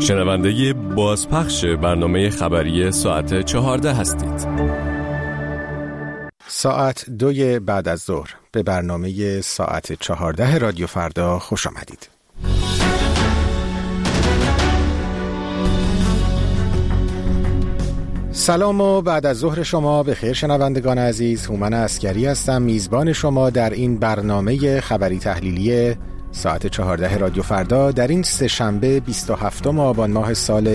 شنونده بازپخش برنامه خبری ساعت 14 هستید. ساعت 2 بعد از ظهر به برنامه ساعت 14 رادیو فردا خوش آمدید. سلام و بعد از ظهر شما به خیر شنوندگان عزیز. هومن عسکری هستم، میزبان شما در این برنامه خبری تحلیلی ساعت 14 رادیو فردا در این سه‌شنبه 27 آبان ماه سال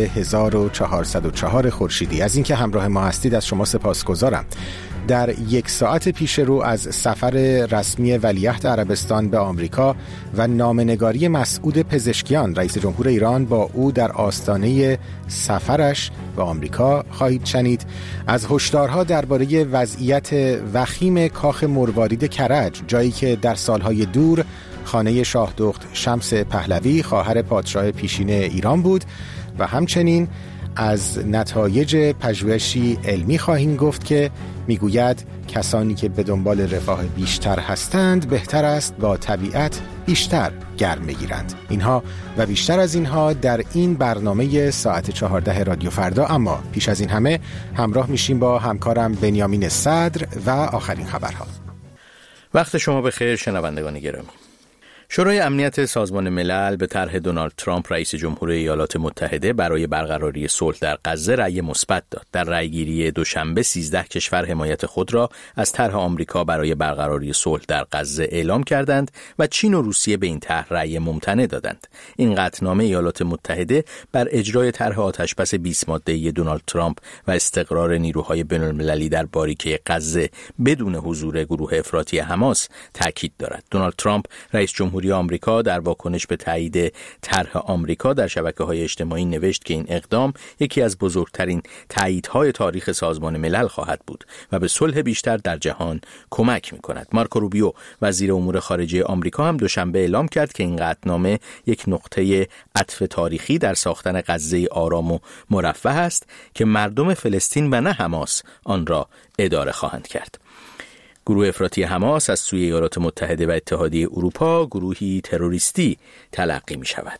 1404 خورشیدی. از اینکه همراه ما هستید از شما سپاسگزارم. در یک ساعت پیش رو از سفر رسمی ولیعهد عربستان به آمریکا و نامه‌نگاری مسعود پزشکیان رئیس جمهور ایران با او در آستانه سفرش به آمریکا خواهید شنید. از هشدارها درباره وضعیت وخیم کاخ مروارید کرج، جایی که در سالهای دور خانه شاه دخت شمس پهلوی خواهر پادشاه پیشین ایران بود و همچنین از نتایج پژوهشی علمی خواهیم گفت که میگوید کسانی که به دنبال رفاه بیشتر هستند بهتر است با طبیعت بیشتر گرم بگیرند. اینها و بیشتر از اینها در این برنامه ساعت 14 رادیو فردا. اما پیش از این همه همراه میشیم با همکارم بنیامین صدر و آخرین خبرها. وقت شما بخیر شنوندگان گرامی. شورای امنیت سازمان ملل به طرح دونالد ترامپ رئیس جمهور ایالات متحده برای برقراری صلح در غزه رأی مثبت داد. در رأیگیری دوشنبه 13 کشور حمایت خود را از طرح آمریکا برای برقراری صلح در غزه اعلام کردند و چین و روسیه به این طرح رأی ممتنع دادند. این قطعنامه ایالات متحده بر اجرای طرح آتشبس 20 ماده‌ای دونالد ترامپ و استقرار نیروهای بین‌المللی در باریکه غزه بدون حضور گروه افراطی حماس تاکید دارد. دونالد ترامپ رئیس جمهور آمریکا در واکنش به تایید طرح آمریکا در شبکه‌های اجتماعی نوشت که این اقدام یکی از بزرگترین تاییدهای تاریخ سازمان ملل خواهد بود و به صلح بیشتر در جهان کمک می‌کند. مارکو روبیو وزیر امور خارجه آمریکا هم دوشنبه اعلام کرد که این قطعنامه یک نقطه عطف تاریخی در ساختن غزه آرام و مرفه است که مردم فلسطین و نه حماس آن را اداره خواهند کرد. گروه افراطی حماس از سوی ایالات متحده و اتحادیه اروپا گروهی تروریستی تلقی می شود.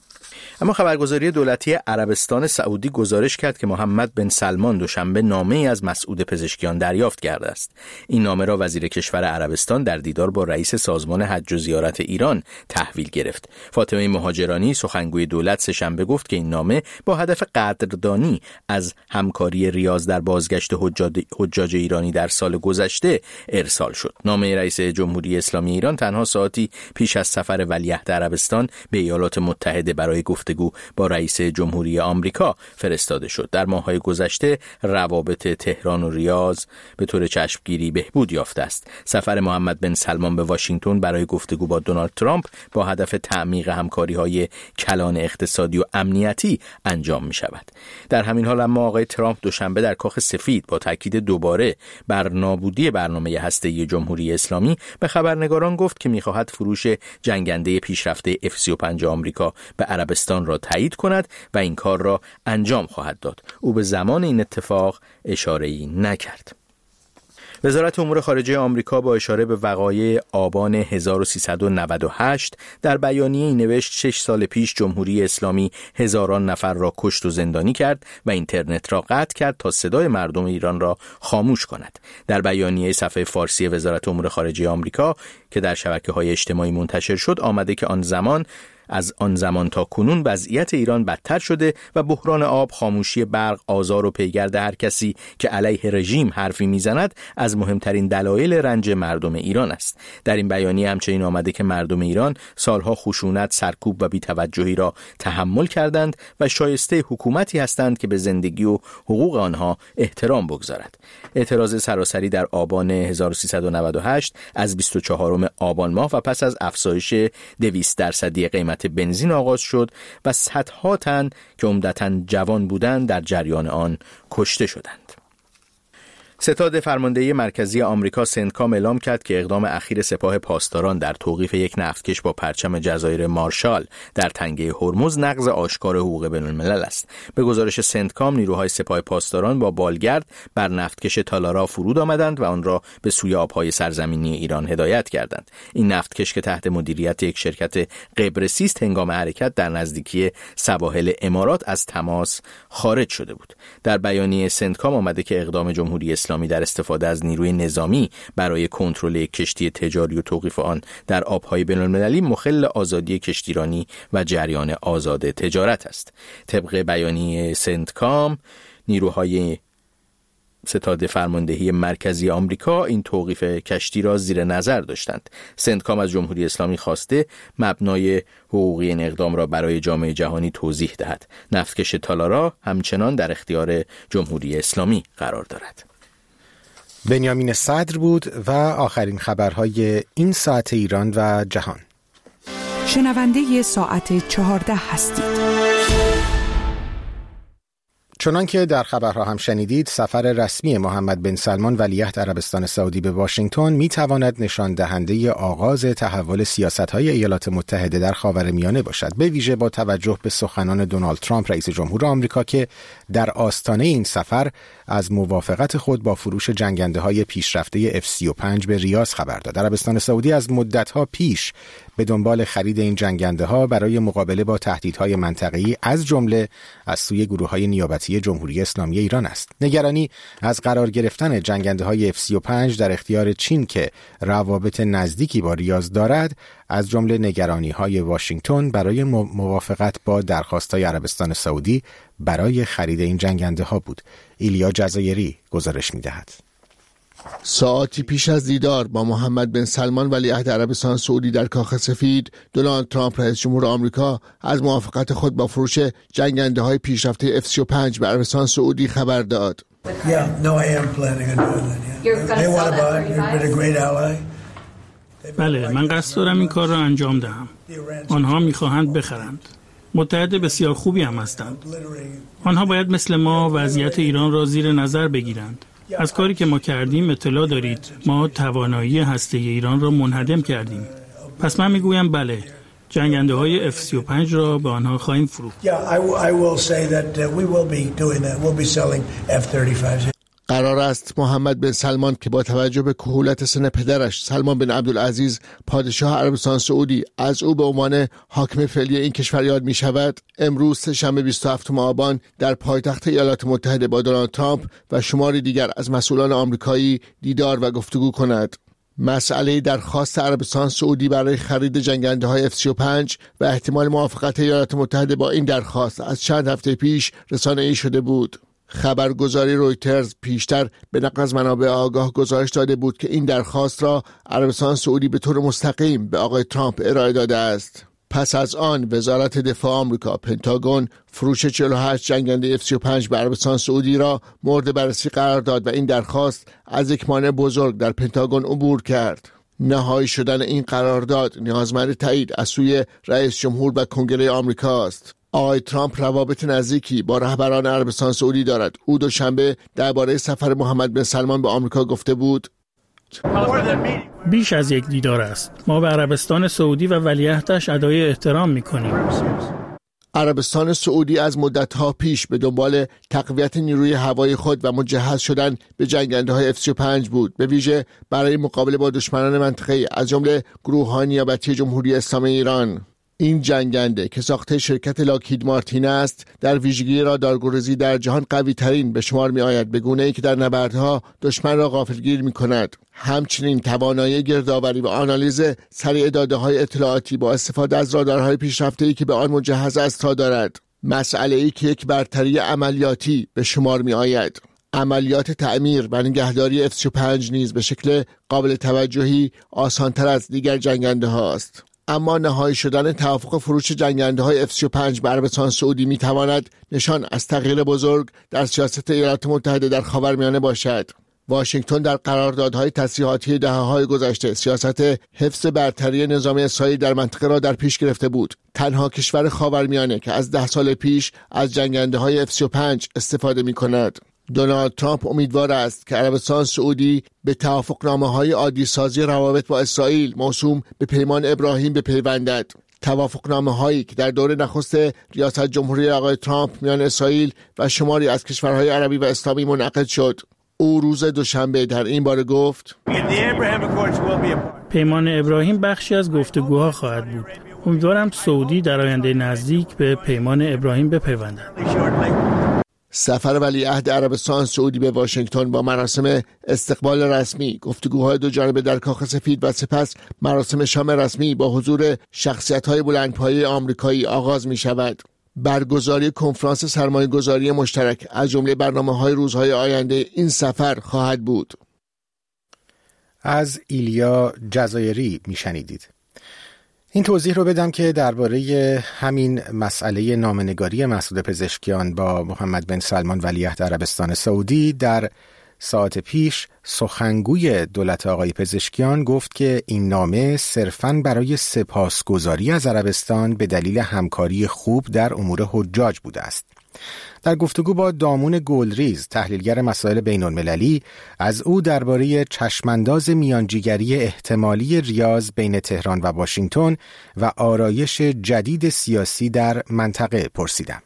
اما خبرگزاری دولتی عربستان سعودی گزارش کرد که محمد بن سلمان دوشنبه نامه‌ای از مسعود پزشکیان دریافت کرده است. این نامه را وزیر کشور عربستان در دیدار با رئیس سازمان حج و زیارت ایران تحویل گرفت. فاطمه مهاجرانی سخنگوی دولت سه‌شنبه گفت که این نامه با هدف قدردانی از همکاری ریاض در بازگشت حجاج ایرانی در سال گذشته ارسال شد. نامه رئیس جمهوری اسلامی ایران تنها ساعتی پیش از سفر ولیعهد عربستان به ایالات متحده برای گفتگو با رئیس جمهوری آمریکا فرستاده شد. در ماه‌های گذشته روابط تهران و ریاض به طور چشمگیری بهبود یافته است. سفر محمد بن سلمان به واشنگتن برای گفتگو با دونالد ترامپ با هدف تعمیق همکاری‌های کلان اقتصادی و امنیتی انجام می‌شود. در همین حال اما آقای ترامپ دوشنبه در کاخ سفید با تاکید دوباره بر نابودی برنامه هسته‌ای جمهوری اسلامی به خبرنگاران گفت که می‌خواهد فروش جنگنده پیشرفته F-35 آمریکا به عربستان را تایید کند و این کار را انجام خواهد داد. او به زمان این اتفاق اشاره‌ای نکرد. وزارت امور خارجه آمریکا با اشاره به وقایع آبان 1398 در بیانیه‌ای نوشت 6 سال پیش جمهوری اسلامی هزاران نفر را کشت و زندانی کرد و اینترنت را قطع کرد تا صدای مردم ایران را خاموش کند. در بیانیه صفحه فارسی وزارت امور خارجه آمریکا که در شبکه‌های اجتماعی منتشر شد آمده که از آن زمان تا کنون وضعیت ایران بدتر شده و بحران آب، خاموشی برق، آزار و پیگرد هر کسی که علیه رژیم حرفی میزند از مهمترین دلایل رنج مردم ایران است. در این بیانیه همچنین آمده که مردم ایران سالها خشونت، سرکوب و بی‌توجهی را تحمل کردند و شایسته حکومتی هستند که به زندگی و حقوق آنها احترام بگذارد. اعتراض سراسری در آبان 1398 از 24 آبان ماه و پس از افزایش 200% قیمت بنزین آغاز شد و صدها تن که عمدتاً جوان بودند در جریان آن کشته شدند. ستاد فرماندهی مرکزی آمریکا سنتکام اعلام کرد که اقدام اخیر سپاه پاسداران در توقیف یک نفتکش با پرچم جزایر مارشال در تنگه هرمز نقض آشکار حقوق بین‌الملل است. به گزارش سنتکام نیروهای سپاه پاسداران با بالگرد بر نفتکش تالارا فرود آمدند و آن را به سوی آبهای سرزمینی ایران هدایت کردند. این نفتکش که تحت مدیریت یک شرکت قبرسی است هنگام حرکت در نزدیکی سواحل امارات از تماس خارج شده بود. در بیانیه سنتکام آمده که اقدام جمهوری اسلامی در استفاده از نیروی نظامی برای کنترل یک کشتی تجاری و توقیف آن در آبهای بین‌المللی مخل آزادی کشتیرانی و جریان آزاد تجارت است. طبق بیانیه سنتکام نیروهای ستاد فرماندهی مرکزی آمریکا این توقیف کشتی را زیر نظر داشتند. سنتکام از جمهوری اسلامی خواسته مبنای حقوقی این اقدام را برای جامعه جهانی توضیح دهد. نفتکش تالارا همچنان در اختیار جمهوری اسلامی قرار دارد. بنیامین صدر بود و آخرین خبرهای این ساعت ایران و جهان. شنونده ساعت 14 هستید. چنان که در خبرها هم شنیدید، سفر رسمی محمد بن سلمان ولیعهد عربستان سعودی به واشنگتن میتواند نشان دهنده آغاز تحول سیاست‌های ایالات متحده در خاورمیانه باشد، به ویژه با توجه به سخنان دونالد ترامپ رئیس جمهور آمریکا که در آستانه این سفر از موافقت خود با فروش جنگنده‌های پیشرفته F-35 به ریاض خبر داد. عربستان سعودی از مدت‌ها پیش به دنبال خرید این جنگنده‌ها برای مقابله با تهدیدهای منطقه‌ای از جمله از سوی گروه‌های نیابتی جمهوری اسلامی ایران است. نگرانی از قرار گرفتن جنگنده‌های F-35 در اختیار چین که روابط نزدیکی با ریاض دارد از جمله نگرانی‌های واشنگتن برای موافقت با درخواست‌های عربستان سعودی برای خرید این جنگنده‌ها بود. ایلیا جزایری گزارش می‌دهد. ساعتی پیش از دیدار با محمد بن سلمان ولیعهد عربستان سعودی در کاخ سفید، دونالد ترامپ رئیس جمهور آمریکا از موافقت خود با فروش جنگنده‌های پیشرفته F-35 به عربستان سعودی خبر داد. بله، من قصد دارم این کار را انجام دهم. آنها می‌خواهند بخرند. متحد بسیار خوبی هم هستند. آنها باید مثل ما وضعیت ایران را زیر نظر بگیرند. از کاری که ما کردیم اطلاع دارید. ما توانایی هسته ایران را منهدم کردیم. پس من میگویم بله، جنگنده‌های F-35 را به آنها خواهیم فروخت. قرار است محمد بن سلمان که با توجه به کهولت سن پدرش سلمان بن عبدالعزیز پادشاه عربستان سعودی از او به عنوان حاکم فعلی این کشور یاد می شود، امروز سه‌شنبه 27 آبان در پایتخت ایالات متحده با دونالد ترامپ و شماری دیگر از مسئولان آمریکایی دیدار و گفتگو کند. مسئله درخواست عربستان سعودی برای خرید جنگنده‌های F-35 و احتمال موافقت ایالات متحده با این درخواست از چند هفته پیش رسانه‌ای شده بود. خبرگزاری رویترز پیشتر به نقل از منابع آگاه گزارش داده بود که این درخواست را عربستان سعودی به طور مستقیم به آقای ترامپ ارائه داده است. پس از آن وزارت دفاع آمریکا پنتاگون فروش 48 جنگنده F-35 به عربستان سعودی را مورد بررسی قرار داد و این درخواست از یک مانع بزرگ در پنتاگون عبور کرد. نهایی شدن این قرارداد نیازمند تایید از سوی رئیس جمهور و کنگره آمریکا است. آقای ترامپ روابط نزدیکی با رهبران عربستان سعودی دارد. او دوشنبه درباره سفر محمد بن سلمان به آمریکا گفته بود: بیش از یک دیدار است. ما به عربستان سعودی و ولیعهدش ادای احترام می‌کنیم. عربستان سعودی از مدت‌ها پیش به دنبال تقویت نیروی هوایی خود و مجهز شدن به جنگنده‌های F-35 بود، به ویژه برای مقابله با دشمنان منطقه‌ای از جمله گروه‌های نیابتی جمهوری اسلامی ایران. این جنگنده که ساخته شرکت لاکهید مارتین است، در ویژگی رادارگریزی در جهان قوی ترین به شمار می آید، به گونه‌ای که در نبردها دشمن را غافلگیر می کند. همچنین توانایی گردآوری و آنالیز سریع داده‌های اطلاعاتی با استفاده از رادارهای پیشرفته‌ای که به آن مجهز است را دارد. مسئله‌ای که یک برتری عملیاتی به شمار می آید. عملیات تعمیر و نگهداری F-35 نیز به شکل قابل توجهی آسان‌تر از دیگر جنگنده هاست. اما نهایی شدن توافق فروش جنگنده‌های F-35 به عربستان سعودی می‌تواند نشان از تغییر بزرگ در سیاست ایالات متحده در خاورمیانه باشد. واشنگتن در قراردادهای تسلیحاتی دهه‌های گذشته سیاست حفظ برتری نظامی اسرائیل در منطقه را در پیش گرفته بود. تنها کشور خاورمیانه که از 10 سال پیش از جنگنده‌های F-35 استفاده می‌کند. دونالد ترامپ امیدوار است که عربستان سعودی به توافقنامه‌های عادی‌سازی روابط با اسرائیل موسوم به پیمان ابراهیم بپیوندد. توافقنامه‌هایی که در دوره نخست ریاست جمهوری آقای ترامپ میان اسرائیل و شماری از کشورهای عربی و اسلامی منعقد شد. او روز دوشنبه در این باره گفت: پیمان ابراهیم بخشی از گفتگوها خواهد بود. امیدوارم سعودی در آینده نزدیک به پیمان ابراهیم بپیوندد. سفر ولیعهد عربستان سعودی به واشنگتن با مراسم استقبال رسمی، گفتگوهای دو جانبه در کاخ سفید و سپس مراسم شام رسمی با حضور شخصیت‌های بلندپایه آمریکایی آغاز می‌شود. برگزاری کنفرانس سرمایه‌گذاری مشترک از جمله برنامه‌های روزهای آینده این سفر خواهد بود. از ایلیا جزایری میشنیدید. این توضیح رو بدم که درباره همین مسئله نامه‌نگاری مسعود پزشکیان با محمد بن سلمان ولیعهد عربستان سعودی در ساعت پیش سخنگوی دولت آقای پزشکیان گفت که این نامه صرفاً برای سپاسگزاری از عربستان به دلیل همکاری خوب در امور حجاج بوده است. در گفتگو با دامون گلریز تحلیلگر مسائل بین‌المللی، از او درباره چشمانداز میانجیگری احتمالی ریاض بین تهران و واشنگتن و آرایش جدید سیاسی در منطقه پرسیدم.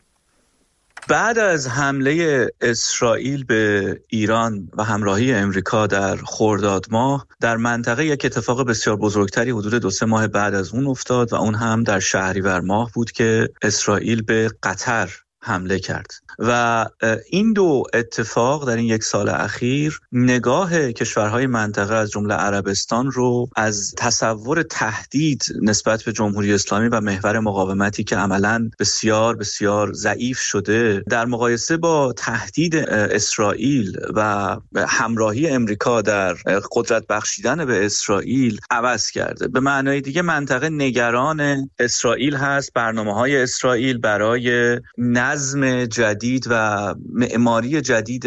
بعد از حمله اسرائیل به ایران و همراهی امریکا در خرداد ماه در منطقه یک اتفاق بسیار بزرگتری حدود 2-3 ماه بعد از اون افتاد و اون هم در شهریور ماه بود که اسرائیل به قطر حمله کرد و این دو اتفاق در این 1 سال اخیر نگاه کشورهای منطقه از جمله عربستان رو از تصور تهدید نسبت به جمهوری اسلامی و محور مقاومتی که عملاً بسیار بسیار ضعیف شده در مقایسه با تهدید اسرائیل و همراهی امریکا در قدرت بخشیدن به اسرائیل عوض کرده. به معنای دیگه منطقه نگران اسرائیل هست، برنامه‌های اسرائیل برای نظم جدید و معماری جدید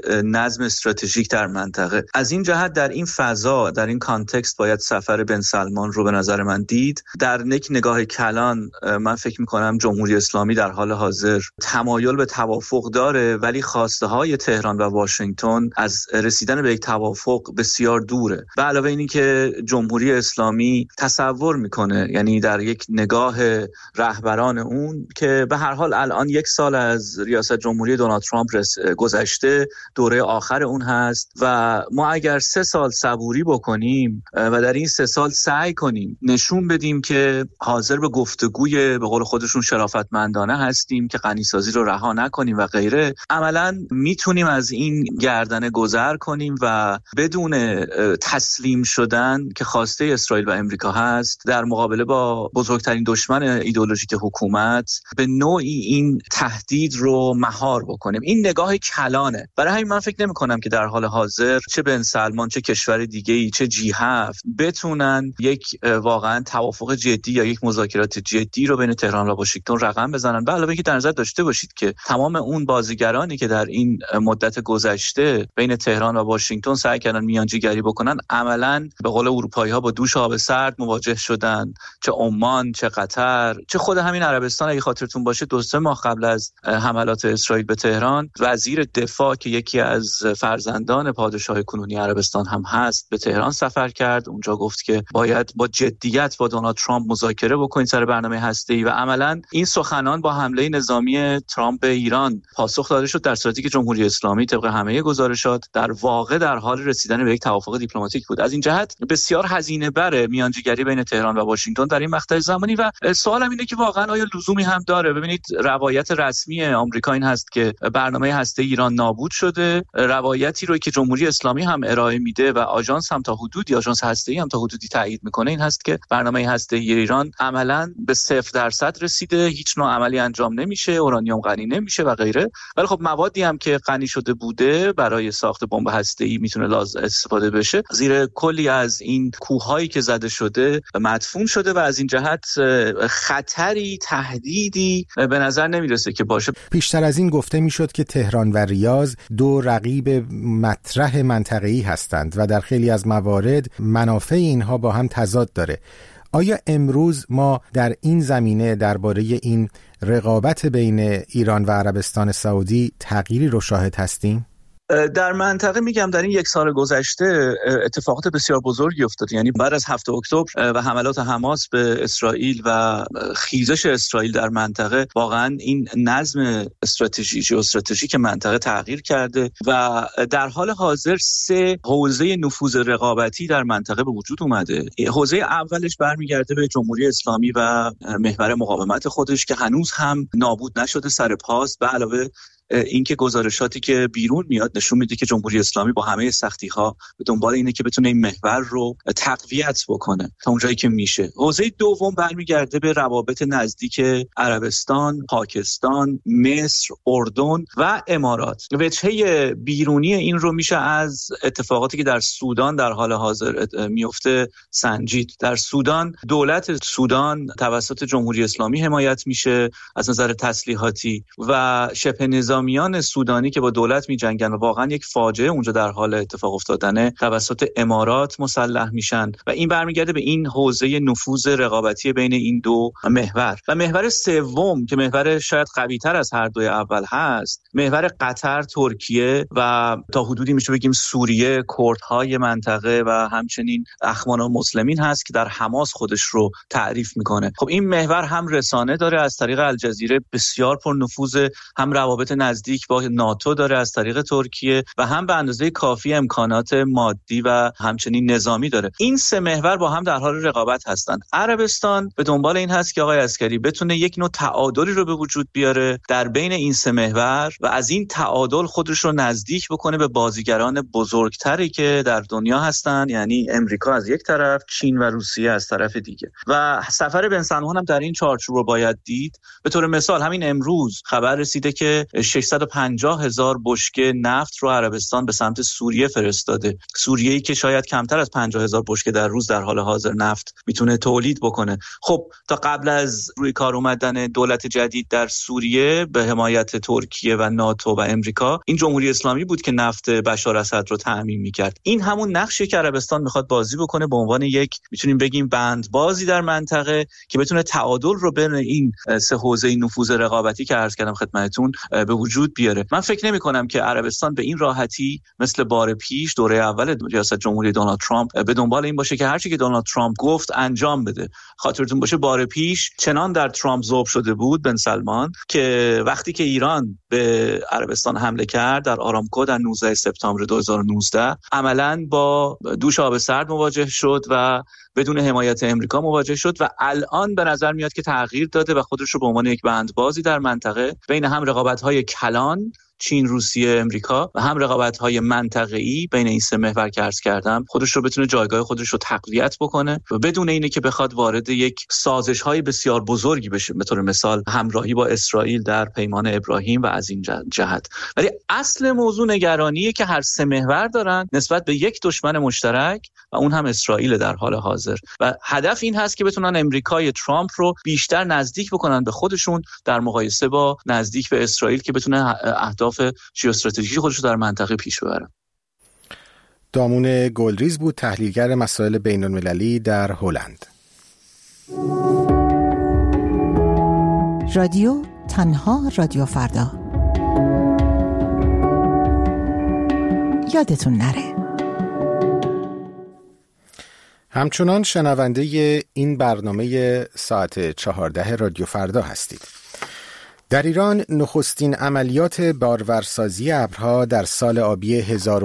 نظم استراتژیک در منطقه. از این جهت در این فضا، در این کانتکست باید سفر بن سلمان رو به نظر من دید. در یک نگاه کلان من فکر می‌کنم جمهوری اسلامی در حال حاضر تمایل به توافق داره، ولی خواسته های تهران و واشنگتن از رسیدن به یک توافق بسیار دوره. به علاوه اینی که جمهوری اسلامی تصور میکنه، یعنی در یک نگاه رهبران اون، که به هر حال الان 1 سال از ریاست جمهوری دونالد ترامپ گذشته، دوره آخر اون هست و ما اگر 3 سال صبوری بکنیم و در این 3 سال سعی کنیم نشون بدیم که حاضر به گفتگوی به قول خودشون شرافتمندانه هستیم، که غنیسازی رو رها نکنیم و غیره، عملاً میتونیم از این گردنه گذر کنیم و بدون تسلیم شدن که خواسته اسرائیل و امریکا هست در مقابله با بزرگترین دشمن ایدئولوژیک حکومت به نوعی این تهدید رو مهار بکنیم. این نگاه کلانه. برای همین من فکر نمی کنم که در حال حاضر چه بن سلمان، چه کشور دیگه‌ای، چه G7 بتونن یک واقعا توافق جدی یا یک مذاکرات جدی رو بین تهران و واشنگتن رقم بزنن. به علاوه اینکه در نظر داشته باشید که تمام اون بازیگرانی که در این مدت گذشته بین تهران و واشنگتن سعی کردن میانجیگری بکنن، عملاً به قول اروپایی‌ها با دوش آب سرد مواجه شدن. چه عمان، چه قطر، چه خود همین عربستان. اگه خاطرتون باشه 2-3 ماه قبل از حملات اسرائیل به تهران، وزیر دفاع که یکی از فرزندان پادشاه کنونی عربستان هم هست به تهران سفر کرد. اونجا گفت که باید با جدیت با دونالد ترامپ مذاکره بکنید سر برنامه هسته‌ای و عملاً این سخنان با حمله نظامی ترامپ به ایران پاسخ داده شد، در صورتی که جمهوری اسلامی طبق همه گزارشات در واقع در حال رسیدن به یک توافق دیپلماتیک بود. از این جهت بسیار هزینه بره میانجیگری بین تهران و واشنگتن در این مقطع زمانی و سوالم اینه که واقعا آیا لزومی هم داره؟ ببینید، روایت رسمی آمریکا این هست که برنامه هسته ایران نابود شده. روایتی رو که جمهوری اسلامی هم ارائه میده و آژانس هم تا حدودی، آژانس هسته‌ای هم تا حدودی تایید میکنه، این هست که برنامه هسته‌ای ایران عملاً به 0% رسیده، هیچ نوع عملی انجام نمیشه، اورانیوم غنی نمیشه و غیره. ولی خب موادی هم که غنی شده بوده برای ساخت بمب هسته‌ای میتونه استفاده بشه، زیر کلی از این کوههایی که زده شده مدفون شده و از این جهت خطری، تهدیدی به نظر نمیرسه که باشه. پیشتر از این گفته میشد که تهران و ریاض دو رقیب مطرح منطقه‌ای هستند و در خیلی از موارد منافع اینها با هم تضاد داره. آیا امروز ما در این زمینه درباره این رقابت بین ایران و عربستان سعودی تغییری رو شاهد هستیم؟ در منطقه میگم در این یک سال گذشته اتفاقات بسیار بزرگی افتاد. یعنی بعد از 7 اکتبر و حملات حماس به اسرائیل و خیزش اسرائیل در منطقه، واقعا این نظم استراتژیک منطقه تغییر کرده و در حال حاضر 3 حوزه نفوذ رقابتی در منطقه به وجود اومده. حوزه اولش برمیگرده به جمهوری اسلامی و محور مقاومت خودش که هنوز هم نابود نشده سر پاست، به علاوه اینکه گزارشاتی که بیرون میاد نشون میده که جمهوری اسلامی با همه سختی‌ها به دنبال اینه که بتونه این محور رو تقویت بکنه تا اونجایی که میشه. حوزه دوم برمیگرده به روابط نزدیک عربستان، پاکستان، مصر، اردن و امارات. وجهه بیرونی این رو میشه از اتفاقاتی که در سودان در حال حاضر میفته سنجید. در سودان، دولت سودان توسط جمهوری اسلامی حمایت میشه از نظر تسلیحاتی و شبه نظامیان سودانی که با دولت می‌جنگن و واقعا یک فاجعه اونجا در حال اتفاق افتادنه توسط امارات مسلح میشن و این برمیگرده به این حوزه نفوذ رقابتی بین این دو محور. و محور سوم که محور شاید قوی‌تر از هر دوی اول هست، محور قطر، ترکیه و تا حدودی میشه بگیم سوریه، کردهای منطقه و همچنین اخوان المسلمین هست که در حماس خودش رو تعریف میکنه. خب این محور هم رسانه داره از طریق الجزیره بسیار پرنفوذ، هم روابط نزدیک با ناتو داره از طریق ترکیه و هم به اندازه کافی امکانات مادی و همچنین نظامی داره. این 3 محور با هم در حال رقابت هستند. عربستان به دنبال این هست که آقای عسکری بتونه یک نوع تعادلی رو به وجود بیاره در بین این 3 محور و از این تعادل خودش رو نزدیک بکنه به بازیگران بزرگتری که در دنیا هستن، یعنی امریکا از یک طرف، چین و روسیه از طرف دیگه. و سفر بن سلمان هم در این چارچوب رو باید دید. به طور مثال همین امروز خبر رسیده که 650,000 بشکه نفت رو عربستان به سمت سوریه فرستاده. سوریه‌ای که شاید کمتر از 50,000 بشکه در روز در حال حاضر نفت میتونه تولید بکنه. خب تا قبل از روی کار اومدن دولت جدید در سوریه به حمایت ترکیه و ناتو و امریکا، این جمهوری اسلامی بود که نفت بشار اسد رو تامین میکرد. این همون نقشی که عربستان میخواد بازی بکنه به عنوان یک میتونیم بگیم بندبازی در منطقه که بتونه تعادل رو بین این 3 حوزه نفوذ رقابتی که عرض کردم خدمتتون به وجود بیاره. من فکر نمی کنم که عربستان به این راحتی مثل بار پیش دوره اول ریاست جمهوری دونالد ترامپ به دنبال این باشه که هر چی که دونالد ترامپ گفت انجام بده. خاطرتون باشه بار پیش چنان در ترامپ ذوب شده بود بن سلمان که وقتی که ایران به عربستان حمله کرد در آرامکو در 19 سپتامبر 2019 عملاً با دوش آب سرد مواجه شد و بدون حمایت امریکا مواجه شد و الان به نظر میاد که تغییر داده و خودش رو به عنوان یک بندبازی در منطقه بین هم رقابت‌های کلان چین، روسیه، امریکا و هم رقابت‌های منطقه‌ای بین این 3 محور که عرض کردم خودش رو بتونه جایگاه خودش رو تقویت بکنه و بدون اینه که بخواد وارد یک سازش‌های بسیار بزرگی بشه، به طور مثال همراهی با اسرائیل در پیمان ابراهیم و از این جهت. ولی اصل موضوع نگرانیه که هر 3 محور دارن نسبت به یک دشمن مشترک و اون هم اسرائیل در حال حاضر و هدف این هست که بتونن امریکای ترامپ رو بیشتر نزدیک بکنن به خودشون در مقایسه با نزدیک به اسرائیل که بتونه اهداف ژئواستراتژیک خودش رو در منطقه پیش ببره. دامون گلریز بود، تحلیلگر مسائل بین‌المللی در هلند. رادیو تنها رادیو فردا. یادتون نره. همچنان شنونده این برنامه ساعت 14 رادیو فردا هستید. در ایران نخستین عملیات بارورسازی ابرها در سال آبی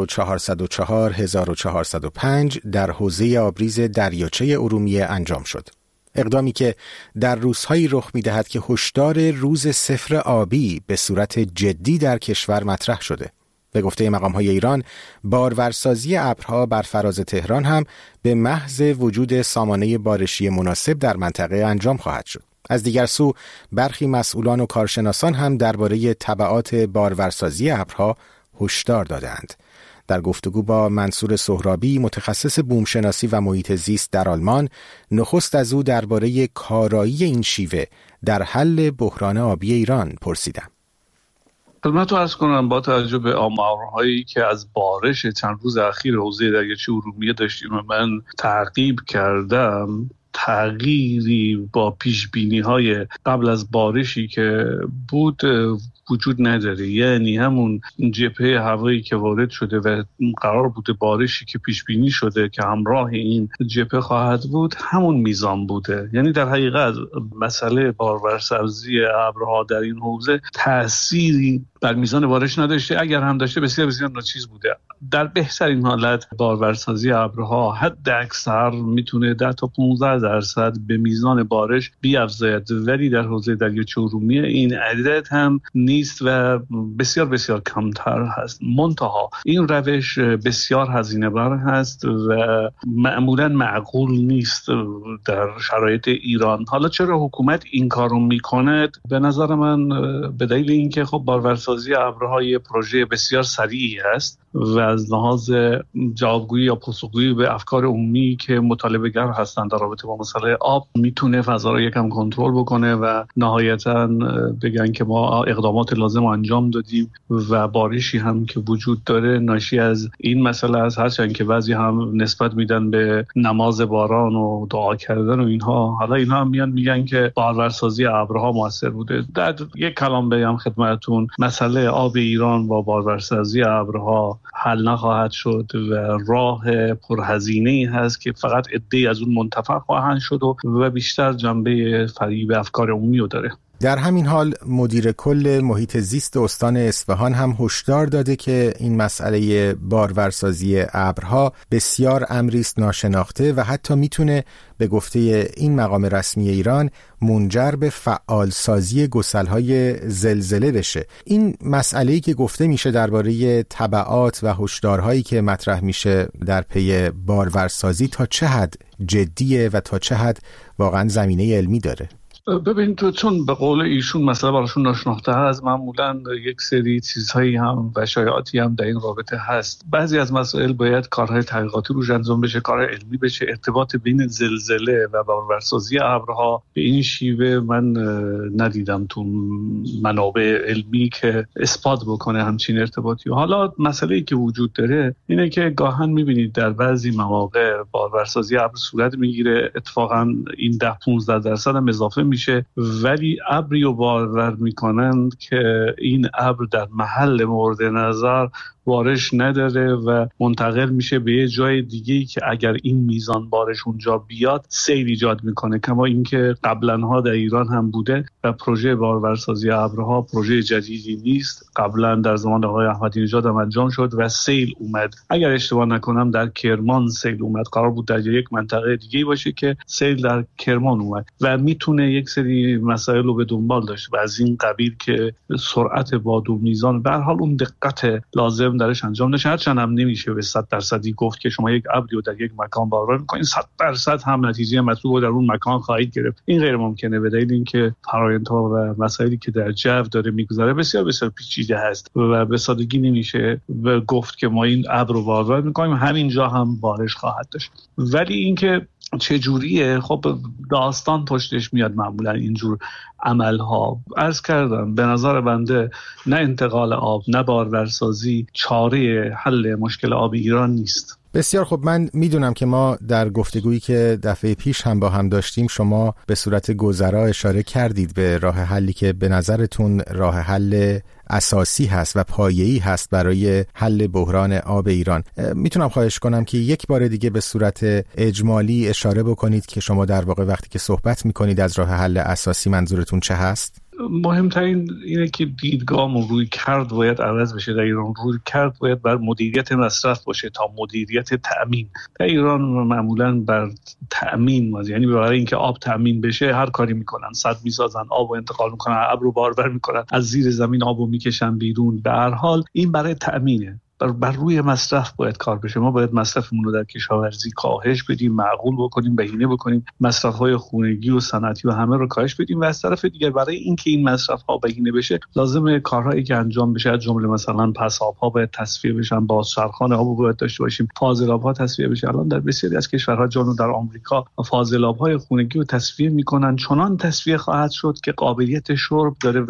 1404-1405 در حوزه آبریز دریاچه ارومیه انجام شد. اقدامی که در روزهایی رخ می‌دهد که هشدار روز صفر آبی به صورت جدی در کشور مطرح شده. به گفته مقام‌های ایران، بارورسازی ابرها بر فراز تهران هم به محض وجود سامانه بارشی مناسب در منطقه انجام خواهد شد. از دیگر سو برخی مسئولان و کارشناسان هم درباره تبعات بارورسازی ابرها هشدار دادند. در گفتگو با منصور سهرابی متخصص بومشناسی و محیط زیست در آلمان، نخست از او درباره کارایی این شیوه در حل بحران آبی ایران پرسیدم. خدمت رو عرض کنم با توجه به آمارهایی که از بارش چند روز اخیر حوزه دریاچه ارومیه داشتیم و من تعقیب کردم، تغییری با پیش بینی های قبل از بارشی که بود وجود نداره. یعنی همون جبهه هوایی که وارد شده و قرار بوده بارشی که پیش بینی شده که همراه این جبهه خواهد بود همون میزان بوده. یعنی در حقیقت مسئله بارورسازی ابرها در این حوزه تأثیری بر میزان بارش نداشته، اگر هم داشته بسیار بسیار ناچیز بوده. در بهترین حالت بارورسازی ابرها حد اکثر میتونه 10 تا 15% به میزان بارش بیافزاید، ولی در حوزه دریاچه ارومیه این عدد هم نیست و بسیار بسیار کمتر هست. منتها این روش بسیار هزینه بر هست و معمولا معقول نیست در شرایط ایران. حالا چرا حکومت این کارو میکنه؟ به نظر من به دلیل اینکه خب بارورسازی ابرها یه پروژه بسیار سریعی است و از لحاظ جوابگویی یا پاسخگویی به افکار عمومی که مطالبه گر هستند در رابطه با مسئله آب میتونه فضا رو یکم کنترل بکنه و نهایتاً بگن که ما اقدامات لازم رو انجام دادیم و بارشی هم که وجود داره ناشی از این مسئله است. هرچند که بعضی هم نسبت میدن به نماز باران و دعا کردن و اینها، حالا اینها هم میگن که بارورسازی ابرها موثر بوده. در یک کلام بگم خدمتتون، مسئله آب ایران با بارورسازی ابرها حل نخواهد شد و راه پرهزینه‌ای هست که فقط عده‌ای از اون منتفع خواهند شد و بیشتر جنبه فریب افکار عمومی رو داره. در همین حال مدیر کل محیط زیست استان اصفهان هم هشدار داده که این مسئله بارورسازی ابرها بسیار امری است ناشناخته و حتی میتونه به گفته این مقام رسمی ایران منجر به فعالسازی گسل‌های زلزله بشه. این مسئله‌ای که گفته میشه درباره تبعات و هشدارهایی که مطرح میشه در پی بارورسازی تا چه حد جدیه و تا چه حد واقعا زمینه علمی داره؟ ببین تو چون به قول ایشون مسئله براشون ناشناخته هست، معمولا یک سری چیزهایی هم و شایعاتی هم در این رابطه هست. بعضی از مسائل باید کارهای تحقیقاتی روش انجام بشه، کارهای علمی بشه. ارتباط بین زلزله و بارورسازی ابرها به این شیوه من ندیدم تو منابع علمی که اثبات بکنه همچین ارتباطی. حالا مسئله‌ای که وجود داره اینه که گاهن می‌بینید در بعضی مواقع بارورسازی ابر صورت میگیره، اتفاقا این 10-15% هم اضافه میشه، ولی ابری رو بارور میکنند که این ابر در محل مورد نظر بارش نداره و منتقل میشه به یه جای دیگه‌ای که اگر این میزان بارش اونجا بیاد سیل ایجاد میکنه. کما اینکه قبلنها در ایران هم بوده و پروژه بارورسازی ابرها پروژه جدیدی نیست. قبلا در زمان آقای احمدی نژاد هم انجام شد و سیل اومد. اگر اشتباه نکنم در کرمان سیل اومد. قرار بود در یک منطقه دیگه‌ای باشه که سیل در کرمان اومد و میتونه یک سری مسائل رو به دنبال داشته و از این قبیل که سرعت باد و میزان به هر حال اون دقت لازم درش انجام نشه. هرچند هم نمیشه به 100% گفت که شما یک ابری رو در یک مکان بارور می‌کنید 100% هم نتیجه مطلوب رو در اون مکان خواهید گرفت. این غیر ممکنه به دلیل اینکه فرآیندها و مسائلی که در جو داره میگذره بسیار بسیار پیچیده هست و به سادگی نمیشه گفت که ما این ابر رو بارور می‌کنیم همینجا هم بارش خواهد داشت. ولی اینکه چه جوریه، خب داستان پشتش میاد معمولا اینجور عملها. عرض کردم به نظر بنده نه انتقال آب نه بارورسازی چاره حل مشکل آب ایران نیست. بسیار خب، من میدونم که ما در گفتگویی که دفعه پیش هم با هم داشتیم شما به صورت گذرا اشاره کردید به راه حلی که به نظرتون راه حل اساسی هست و پایه‌ای هست برای حل بحران آب ایران. میتونم خواهش کنم که یک بار دیگه به صورت اجمالی اشاره بکنید که شما در واقع وقتی که صحبت میکنید از راه حل اساسی منظورتون چه هست؟ مهمترین اینه که دیدگاه و روی کرد باید عوض بشه. در ایران روی کرد باید بر مدیریت مصرف باشه تا مدیریت تأمین. در ایران معمولا بر تأمین یعنی برای اینکه آب تأمین بشه هر کاری میکنن، سد میسازن، آب رو انتقال میکنن، ابر رو بارور میکنن، از زیر زمین آب رو میکشن بیرون. به هر حال این برای تأمینه. بر روی مصرف باید کار بشه. ما باید مصرفمون رو در کشاورزی کاهش بدیم، معقول بکنیم، بهینه بکنیم، مصرف‌های خانگی و صنعتی و همه رو کاهش بدیم و از طرف دیگر برای اینکه این مصرف‌ها بهینه بشه لازمه کارهایی که انجام بشه از جمله مثلا پساب‌ها باید تصفیه بشن، بازچرخان آب باید داشته باشیم، فاضلاب‌ها تصفیه بشه. الان در بسیاری از کشورها جنوب در آمریکا فاضلاب‌های خانگی رو تصفیه می‌کنن، چنان تصفیه خواهد شد که قابلیت شرب داره و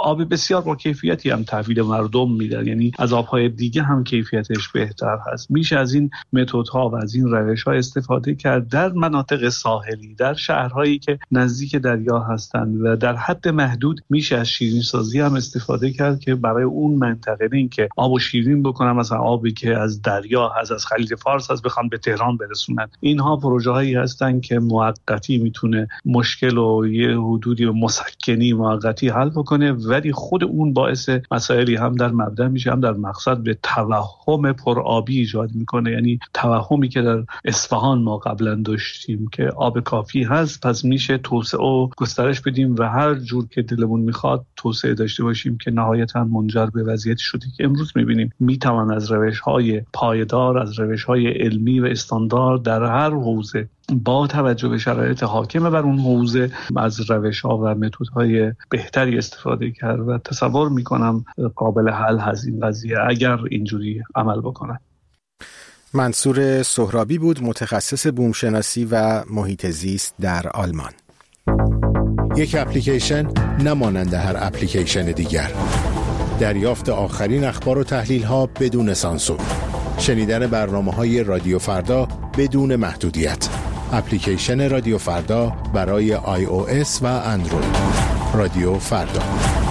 آب بسیار با کیفیتی هم تحویل مردم میدن، یعنی از آبهای دیگه هم کیفیتش بهتر هست. میشه از این متدها و از این روش‌ها استفاده کرد در مناطق ساحلی، در شهرهایی که نزدیک دریا هستند و در حد محدود میشه از شیرین سازی هم استفاده کرد که برای اون منطقه این که آبو شیرین بکنن، مثلا آبی که از دریا هست، از خلیج فارس هست، بخوان به تهران برسونن. اینها پروژه‌هایی هستن که موقتی میتونه مشکل و یه حدودی مسکنی موقتی حل بکنه، ولی خود اون باعث مسائلی هم در مبدا میشه هم در مقصد به توهم پرآبی ایجاد میکنه. یعنی توهمی که در اصفهان ما قبلا داشتیم که آب کافی هست، پس میشه توسعه و گسترش بدیم و هر جور که دلمون میخواد توسعه داشته باشیم که نهایتاً منجر به وضعیتی شده که امروز میبینیم میتوان از روش‌های پایدار، از روش‌های علمی و استاندارد در هر حوزه با توجه به شرایط حاکم بر اون حوزه از روش‌ها و متدهای بهتری استفاده کرد و تصور میکنم قابل حل هست این قضیه اگر اینجوری عمل بکنن. منصور سهرابی بود، متخصص بومشناسی و محیط زیست در آلمان. یک اپلیکیشن نمانند هر اپلیکیشن دیگر. دریافت آخرین اخبار و تحلیل‌ها بدون سانسور. شنیدن برنامه‌های رادیو فردا بدون محدودیت. اپلیکیشن رادیو فردا برای iOS و اندروید. رادیو فردا.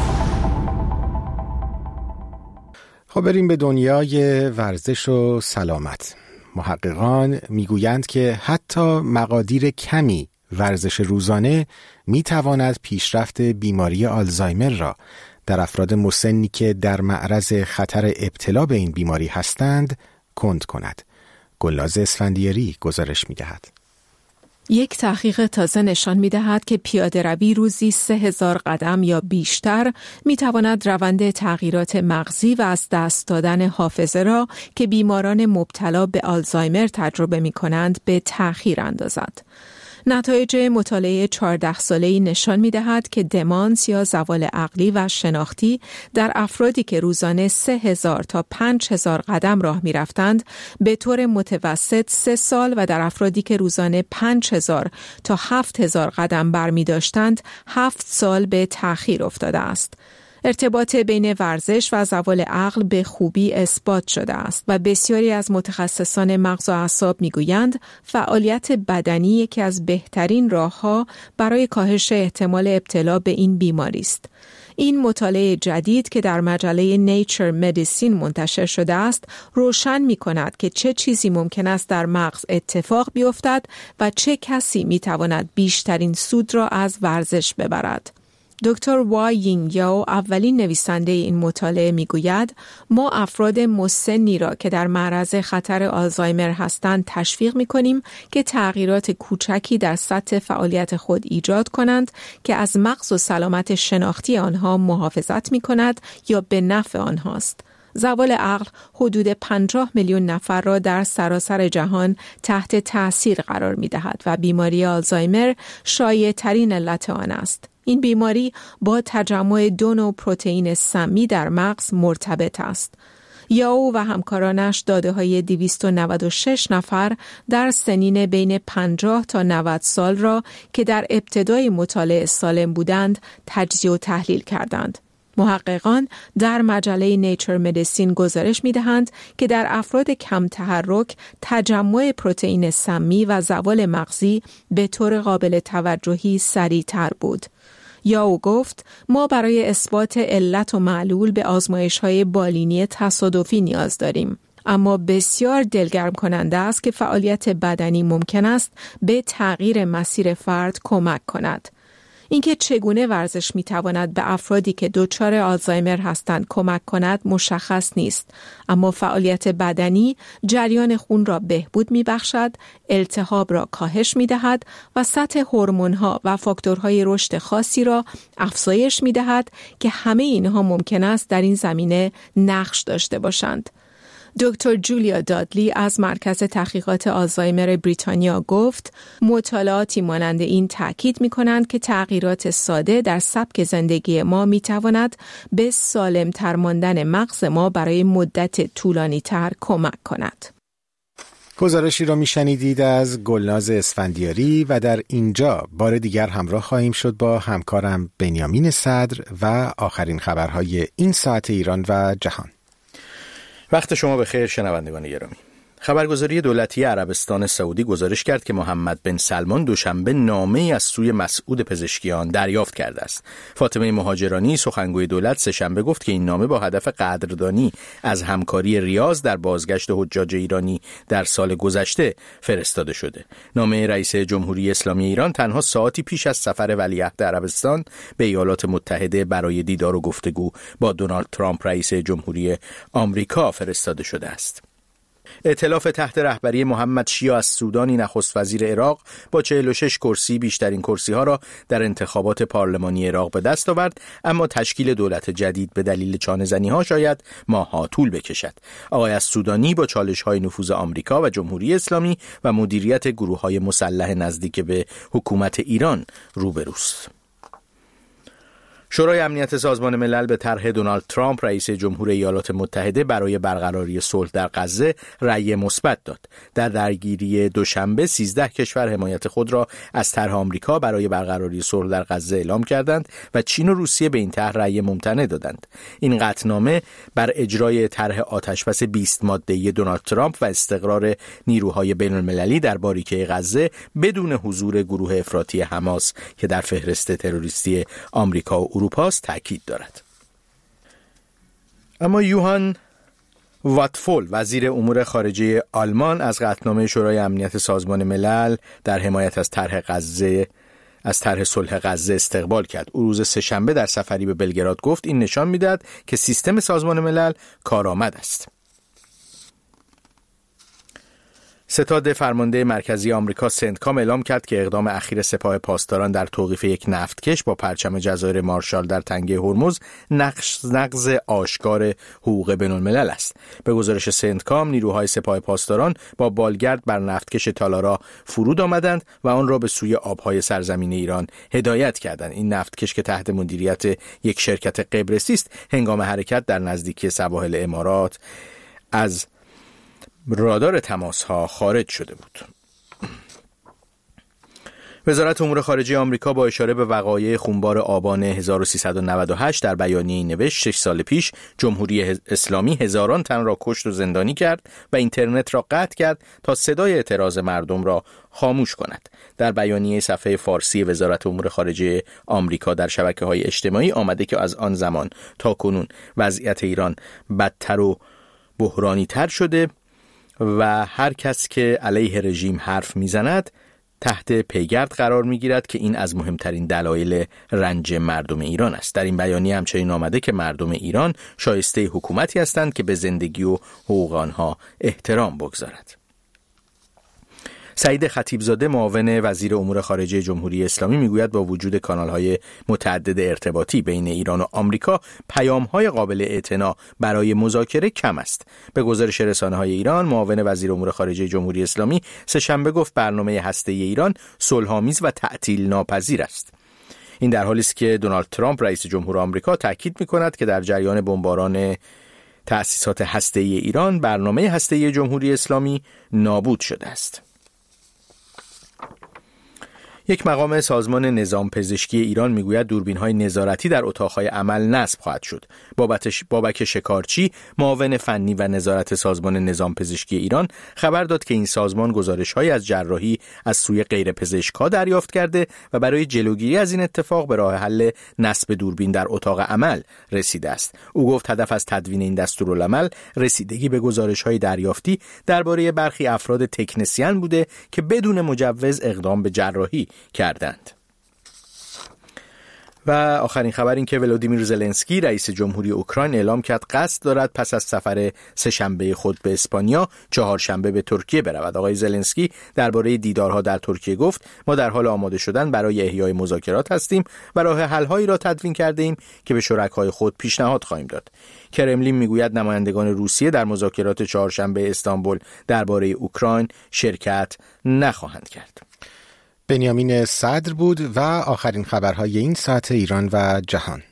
خب بریم به دنیای ورزش و سلامت. محققان میگویند که حتی مقادیر کمی ورزش روزانه میتواند پیشرفت بیماری آلزایمر را در افراد مسنی که در معرض خطر ابتلا به این بیماری هستند کند کند. گلناز اسفندیاری گزارش می‌دهد. یک تحقیق تازه نشان می‌دهد که پیاده‌روی روزی 3000 قدم یا بیشتر می‌تواند روند تغییرات مغزی و از دست دادن حافظه را که بیماران مبتلا به آلزایمر تجربه می‌کنند به تأخیر اندازد. نتایج مطالعه 14 ساله‌ای نشان می‌دهد که دمانس یا زوال عقلی و شناختی در افرادی که روزانه 3000 تا 5000 قدم راه می‌رفتند به طور متوسط 3 سال و در افرادی که روزانه 5000 تا 7000 قدم برمی‌داشتند 7 سال به تأخیر افتاده است. ارتباط بین ورزش و زوال عقل به خوبی اثبات شده است و بسیاری از متخصصان مغز و اعصاب میگویند فعالیت بدنی یکی از بهترین راه‌ها برای کاهش احتمال ابتلا به این بیماری است. این مطالعه جدید که در مجله نیچر مدیسین منتشر شده است، روشن می‌کند که چه چیزی ممکن است در مغز اتفاق بیفتد و چه کسی می‌تواند بیشترین سود را از ورزش ببرد. دکتر وای یینگ یاو اولین نویسنده این مطالعه میگوید ما افراد مسنی را که در معرض خطر آلزایمر هستند تشویق میکنیم که تغییرات کوچکی در سطح فعالیت خود ایجاد کنند که از مغز و سلامت شناختی آنها محافظت میکند یا به نفع آنهاست. زوال عقل حدود 50 میلیون نفر را در سراسر جهان تحت تأثیر قرار می‌دهد و بیماری آلزایمر شایع‌ترین علت آن است. این بیماری با تجمع 2 نوع پروتئین سمی در مغز مرتبط است. یاو و همکارانش داده‌های 296 نفر در سنین بین 50 تا 90 سال را که در ابتدای مطالعه سالم بودند تجزیه و تحلیل کردند. محققان در مجله نیچر مدیسین گزارش می‌دهند که در افراد کم تحرک تجمع پروتئین سمی و زوال مغزی به طور قابل توجهی سریع‌تر بود. یاو گفت ما برای اثبات علت و معلول به آزمایش‌های بالینی تصادفی نیاز داریم. اما بسیار دلگرم کننده است که فعالیت بدنی ممکن است به تغییر مسیر فرد کمک کند. اینکه چگونه ورزش میتواند به افرادی که دچار آلزایمر هستند کمک کند مشخص نیست، اما فعالیت بدنی جریان خون را بهبود میبخشد، التهاب را کاهش میدهد و سطح هورمون‌ها و فاکتورهای رشد خاصی را افزایش میدهد که همه اینها ممکن است در این زمینه نقش داشته باشند. دکتر جولیا دادلی از مرکز تحقیقات آلزایمر بریتانیا گفت مطالعاتی مانند این تأکید می‌کنند که تغییرات ساده در سبک زندگی ما می‌تواند به سالم‌تر ماندن مغز ما برای مدت طولانی‌تر کمک کند. گزارشی را میشنیدید از گلناز اسفندیاری و در اینجا بار دیگر همراه خواهیم شد با همکارم بنیامین صدر و آخرین خبرهای این ساعت ایران و جهان. وقت شما بخیر شنوندگان گرامی. خبرگزاری دولتی عربستان سعودی گزارش کرد که محمد بن سلمان دوشنبه نامه‌ای از سوی مسعود پزشکیان دریافت کرده است. فاطمه مهاجرانی سخنگوی دولت سه‌شنبه گفت که این نامه با هدف قدردانی از همکاری ریاض در بازگشت حجاج ایرانی در سال گذشته فرستاده شده. نامه رئیس جمهوری اسلامی ایران تنها ساعتی پیش از سفر ولیعهد عربستان به ایالات متحده برای دیدار و گفتگو با دونالد ترامپ رئیس جمهوری آمریکا فرستاده شده است. ائتلاف تحت رهبری محمد شیع از سودانی نخست وزیر عراق با 46 کرسی بیشترین کرسی ها را در انتخابات پارلمانی عراق به دست آورد، اما تشکیل دولت جدید به دلیل چانه‌زنی ها شاید ماه‌ها طول بکشد. آقای از سودانی با چالش های نفوذ آمریکا و جمهوری اسلامی و مدیریت گروه های مسلح نزدیک به حکومت ایران روبروست. شورای امنیت سازمان ملل به طرح دونالد ترامپ رئیس جمهور ایالات متحده برای برقراری صلح در غزه رأی مثبت داد. در درگیری دوشنبه 13 کشور حمایت خود را از طرح آمریکا برای برقراری صلح در غزه اعلام کردند و چین و روسیه به این طرح رأی ممتنع دادند. این قطعنامه بر اجرای طرح آتشبس 20 ماده‌ای دونالد ترامپ و استقرار نیروهای بین‌المللی در باریکه غزه بدون حضور گروه افراطی حماس که در فهرست تروریستی آمریکا و اروپاست تاکید دارد. اما یوهان واتفول وزیر امور خارجه آلمان از قطعنامه شورای امنیت سازمان ملل در حمایت از طرح صلح غزه استقبال کرد. او روز سه‌شنبه در سفری به بلگراد گفت این نشان می‌دهد که سیستم سازمان ملل کارآمد است. ستاد فرمانده مرکزی آمریکا سنتکام اعلام کرد که اقدام اخیر سپاه پاسداران در توقیف یک نفتکش با پرچم جزایر مارشال در تنگه هرمز نقض آشکار حقوق بین‌الملل است. به گزارش سنتکام نیروهای سپاه پاسداران با بالگرد بر نفتکش تالارا فرود آمدند و آن را به سوی آبهای سرزمین ایران هدایت کردند. این نفتکش که تحت مدیریت یک شرکت قبرسی است، هنگام حرکت در نزدیکی سواحل امارات از رادار تماس‌ها خارج شده بود. وزارت امور خارجه آمریکا با اشاره به وقایع خونبار آبان 1398 در بیانیه‌ای نوشت 6 سال پیش جمهوری اسلامی هزاران تن را کشت و زندانی کرد و اینترنت را قطع کرد تا صدای اعتراض مردم را خاموش کند. در بیانیه صفحه فارسی وزارت امور خارجه آمریکا در شبکه‌های اجتماعی آمده که از آن زمان تا کنون وضعیت ایران بدتر و بحرانی‌تر شده و هر کس که علیه رژیم حرف میزند تحت پیگرد قرار میگیرد که این از مهمترین دلایل رنج مردم ایران است. در این بیانیه همچنین آمده که مردم ایران شایسته حکومتی هستند که به زندگی و حقوق آنها احترام بگذارد. سعید خطیبزاده معاون وزیر امور خارجه جمهوری اسلامی میگوید با وجود کانال‌های متعدد ارتباطی بین ایران و آمریکا پیام‌های قابل اعتنا برای مذاکره کم است. به گزارش رسانه‌های ایران معاون وزیر امور خارجه جمهوری اسلامی سه‌شنبه گفت برنامه هسته‌ای ایران صلح‌آمیز و تعطیل ناپذیر است. این در حالی است که دونالد ترامپ رئیس جمهور آمریکا تاکید می‌کند که در جریان بمباران تأسیسات هسته‌ای ایران برنامه هسته‌ای جمهوری اسلامی نابود شده است. یک مقام سازمان نظام پزشکی ایران میگوید دوربین‌های نظارتی در اتاق‌های عمل نصب خواهد شد. بابک شکارچی معاون فنی و نظارت سازمان نظام پزشکی ایران خبر داد که این سازمان گزارش‌هایی از جراحی از سوی غیر پزشک‌ها دریافت کرده و برای جلوگیری از این اتفاق به راه حل نصب دوربین در اتاق عمل رسیده است. او گفت هدف از تدوین این دستورالعمل رسیدگی به گزارش‌های دریافتی درباره برخی افراد تکنسین بوده که بدون مجوز اقدام به جراحی کردند. و آخرین خبر این که ولودیمیر زلنسکی رئیس جمهوری اوکراین اعلام کرد قصد دارد پس از سفر سه‌شنبه خود به اسپانیا چهارشنبه به ترکیه برود. آقای زلنسکی درباره دیدارها در ترکیه گفت ما در حال آماده شدن برای احیای مذاکرات هستیم و راه حل‌هایی را تدوین کرده ایم که به شرکای خود پیشنهاد خواهیم داد. کرملین میگوید نمایندگان روسیه در مذاکرات چهارشنبه استانبول درباره اوکراین شرکت نخواهند کرد. بنیامین صدر بود و آخرین خبرهای این ساعت ایران و جهان.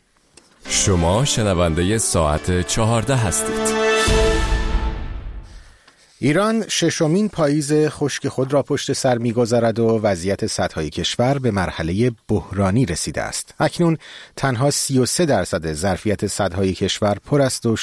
شما شنونده ساعت 14 هستید. ایران ششمین پاییز خشک خود را پشت سر می‌گذارد و وضعیت سدهای کشور به مرحله بحرانی رسیده است. اکنون تنها 33% ظرفیت سدهای کشور پر است و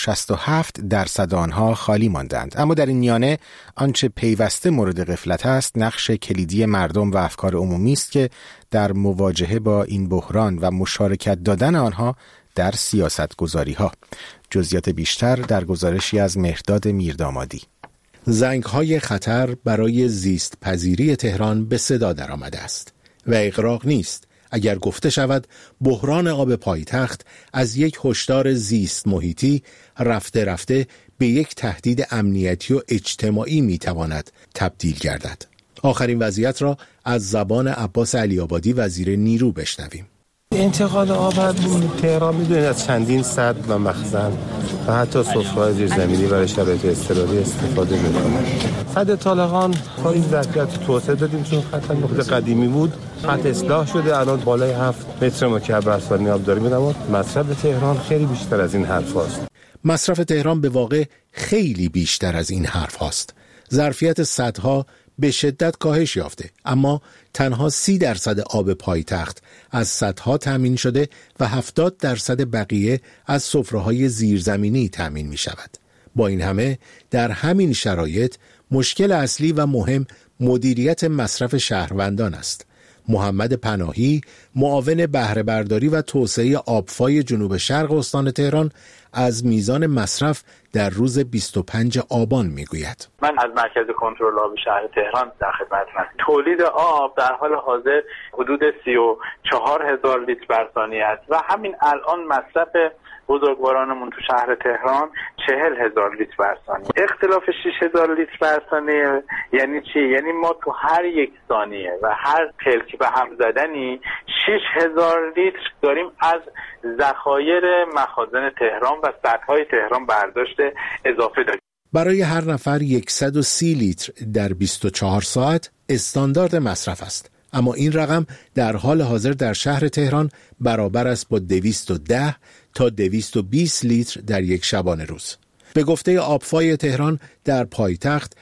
67% آنها خالی ماندند. اما در این میانه آنچه پیوسته مورد غفلت است نقش کلیدی مردم و افکار عمومی است که در مواجهه با این بحران و مشارکت دادن آنها در سیاست‌گذاری‌ها. جزئیات بیشتر در گزارشی از مهرداد میردامادی. زنگ‌های خطر برای زیست پذیری تهران به صدا درآمده است و اغراق نیست اگر گفته شود بحران آب پایتخت از یک هشدار زیست محیطی رفته رفته به یک تهدید امنیتی و اجتماعی میتواند تبدیل گردد. آخرین وضعیت را از زبان عباس علی‌آبادی وزیر نیرو بشنویم. انتقال آب تهران میدونید از چندین سد و مخزن و حتی سفره‌های زیرزمینی برای شرایط اضطراری استفاده می‌کنه. سد طالقان کاری ظرفیت توسعه دادیم چون خط نقطه قدیمی بود، خط اصلاح شده، الان بالای 7 متر مکعب هر ثانیه آب داریم. اما مصرف تهران خیلی بیشتر از این حرف هاست. مصرف تهران به واقع خیلی بیشتر از این حرف هاست. ظرفیت سدها به شدت کاهش یافته، اما تنها 30% آب پایتخت از سدها تامین شده و 70% بقیه از سفره‌های زیرزمینی تامین می شود. با این همه در همین شرایط مشکل اصلی و مهم مدیریت مصرف شهروندان است. محمد پناهی، معاون بهره برداری و توسعه آبفای جنوب شرق استان تهران، از میزان مصرف در روز 25 آبان میگوید. من از مرکز کنترل آب شهر تهران در خدمتتونم. تولید آب در حال حاضر حدود 34,000 لیتر بر ثانیه است و همین الان مصرف بزرگوارانمون تو شهر تهران 40,000 لیتر بر ثانیه. اختلاف 6,000 لیتر بر ثانیه یعنی چی؟ یعنی ما تو هر یک ثانیه و هر پلک به هم زدنی 6,000 لیتر داریم از ذخایر مخازن تهران و سدهای تهران برداشت اضافه داریم. برای هر نفر 130 لیتر در 24 ساعت استاندارد مصرف است. اما این رقم در حال حاضر در شهر تهران برابر است با 210 تا 220 لیتر در یک شبانه روز. به گفته آبفای تهران در پایتخت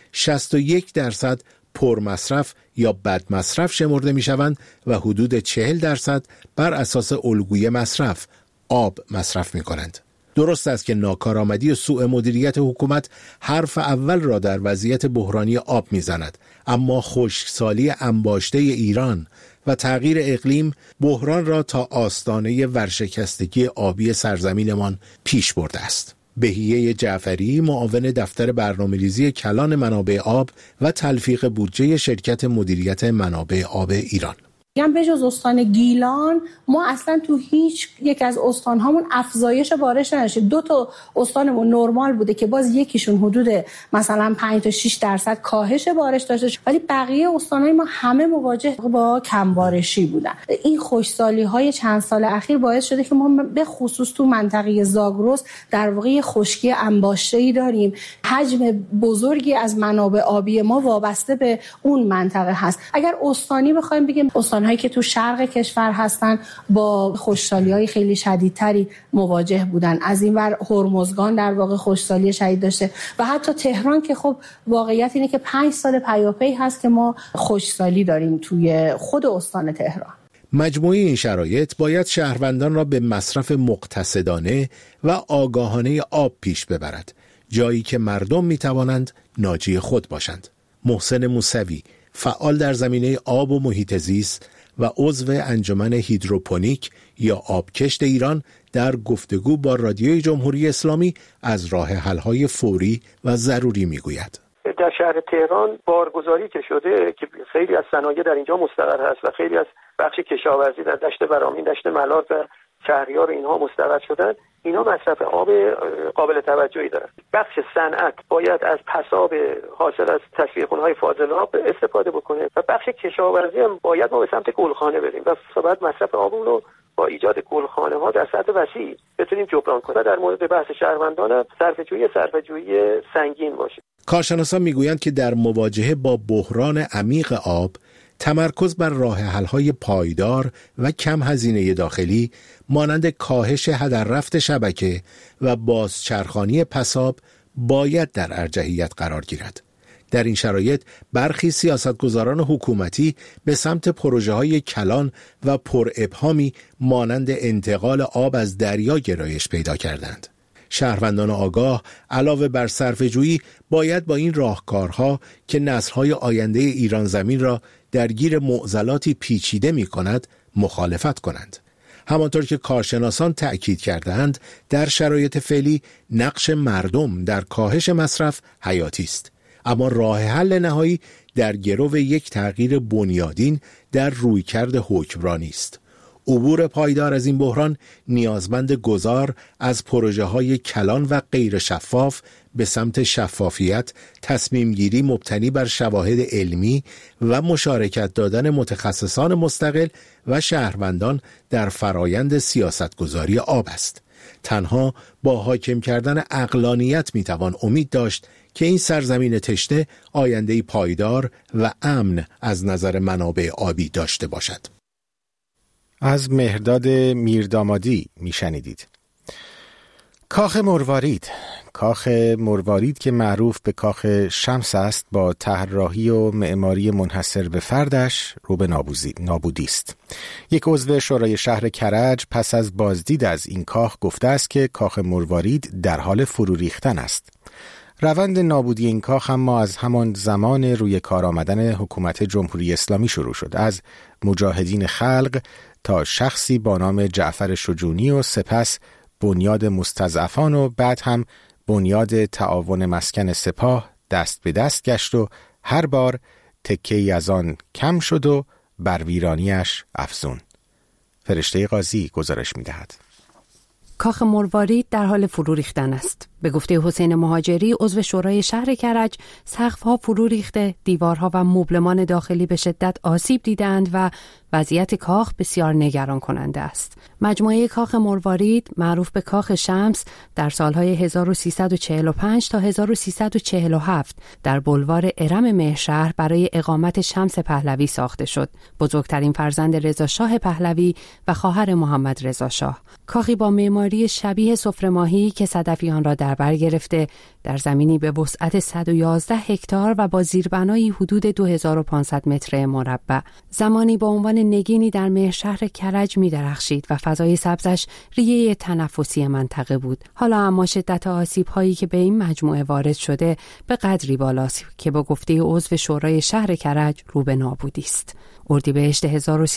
61% پر مصرف یا بد مصرف شمرده می شوند و حدود 40% بر اساس الگوی مصرف آب مصرف می کنند. درست است که ناکارآمدی و سوء مدیریت حکومت حرف اول را در وضعیت بحرانی آب می زند، اما خشکسالی انباشته ایران و تغییر اقلیم بحران را تا آستانه ورشکستگی آبی سرزمینمان پیش برده است. بهیه جعفری، معاون دفتر برنامه‌ریزی کلان منابع آب و تلفیق بودجه شرکت مدیریت منابع آب ایران: به جز استان گیلان ما اصلا تو هیچ یک از استانهامون افزایش بارش نداشتیم. 2 تا استانمون نرمال بوده که باز یکیشون حدود مثلا 5 تا 6% کاهش بارش داشته، ولی بقیه استانهای ما همه مواجه با کم بارشی بودن. این خشکسالی‌های چند سال اخیر باعث شده که ما به خصوص تو منطقه زاگرس در واقع خشکی انباشته‌ای داریم. حجم بزرگی از منابع آبی ما وابسته به اون منطقه هست. اگر استانی بخوایم بگیم، استان‌هایی که تو شرق کشور هستن با خشکسالی‌های خیلی شدیدتری مواجه بودن. از این ور هرمزگان در واقع خشکسالی شدید داشته و حتی تهران که خب واقعیت اینه که 5 سال پیاپی هست که ما خشکسالی داریم توی خود استان تهران. مجموعه این شرایط باید شهروندان را به مصرف مقتصدانه و آگاهانه آب پیش ببرد، جایی که مردم می‌توانند ناجی خود باشند. محسن موسوی، فعال در زمینه آب و محیط زیست و عضو انجمن هیدروپونیک یا آبکشت ایران، در گفتگو با رادیوی جمهوری اسلامی از راه حل‌های فوری و ضروری میگوید. در شهر تهران بارگذاری که شده که خیلی از صنایع در اینجا مستقر هست و خیلی از بخش کشاورزی در دشت برامین، دشت ملات و شهریار اینها مستقر شدن، اینا مصرف آب قابل توجهی دارن. بخش صنعت باید از پساب حاصل از تصفیه‌خونه‌های فاضلاب استفاده بکنه و بخش کشاورزی هم باید ما به سمت گلخانه بریم و باید مصرف آبمون رو با ایجاد گلخانه‌ها در سطح وسیع بتونیم جبران کنیم. در مورد بحث شهروندان هم صرفه‌جویی سنگین باشه. کارشناسان میگویند که در مواجهه با بحران عمیق آب، تمرکز بر راه حل‌های پایدار و کم هزینه داخلی مانند کاهش هدر رفت شبکه و بازچرخانی پساب باید در ارجحیت قرار گیرد. در این شرایط برخی سیاستگزاران حکومتی به سمت پروژه‌های کلان و پر ابهامی مانند انتقال آب از دریا گرایش پیدا کردند. شهروندان آگاه علاوه بر صرفه‌جویی باید با این راهکارها که نسل‌های آینده ایران زمین را درگیر معضلاتی پیچیده می‌کند مخالفت کنند. همانطور که کارشناسان تأکید کردند، در شرایط فعلی نقش مردم در کاهش مصرف حیاتی است، اما راه حل نهایی در گرو یک تغییر بنیادین در رویکرد حکمرانی است. عبور پایدار از این بحران نیازمند گذار از پروژه‌های کلان و غیر شفاف به سمت شفافیت، تصمیمگیری مبتنی بر شواهد علمی و مشارکت دادن متخصصان مستقل و شهروندان در فرایند سیاستگذاری آب است. تنها با حاکم کردن عقلانیت میتوان امید داشت که این سرزمین تشنه آینده‌ای پایدار و امن از نظر منابع آبی داشته باشد. از مهرداد میردامادی میشنیدید. کاخ مروارید که معروف به کاخ شمس است، با طراحی و معماری منحصر به فردش رو به نابودی است. یک عضو شورای شهر کرج پس از بازدید از این کاخ گفته است که کاخ مروارید در حال فرو ریختن است. روند نابودی این کاخ اما از همان زمان روی کار آمدن حکومت جمهوری اسلامی شروع شد. از مجاهدین خلق تا شخصی با نام جعفر شجونی و سپس بنیاد مستضعفان و بعد هم بنیاد تعاون مسکن سپاه دست به دست گشت و هر بار تکه‌ای از آن کم شد و بر ویرانیش افزون. فرشته قاضی گزارش می‌دهد. کاخ مروارید در حال فرو ریختن است. به گفته حسین مهاجری، عضو شورای شهر کرج، سقف‌ها فرو ریخته، دیوارها و مبلمان داخلی به شدت آسیب دیدند و وضعیت کاخ بسیار نگران کننده است. مجموعه کاخ مروارید، معروف به کاخ شمس، در سالهای 1345 تا 1347 در بلوار ارم مهرشهر برای اقامت شمس پهلوی ساخته شد. بزرگترین فرزند رضا شاه پهلوی و خواهر محمد رضا شاه. کاخی با معماری شبیه سفره ماهی که صدفیان را در بر گرفته، در زمینی به وسعت 111 هکتار و با زیربنایی حدود 2500 متر مربع. زمانی با عنوان نگینی در مهرشهر کرج می درخشید و فضای سبزش ریه تنفسی منطقه بود. حالا اما شدت آسیب هایی که به این مجموعه وارد شده به قدری بالاست که با گفته عضو شورای شهر کرج رو به نابودی است. اردیبهشت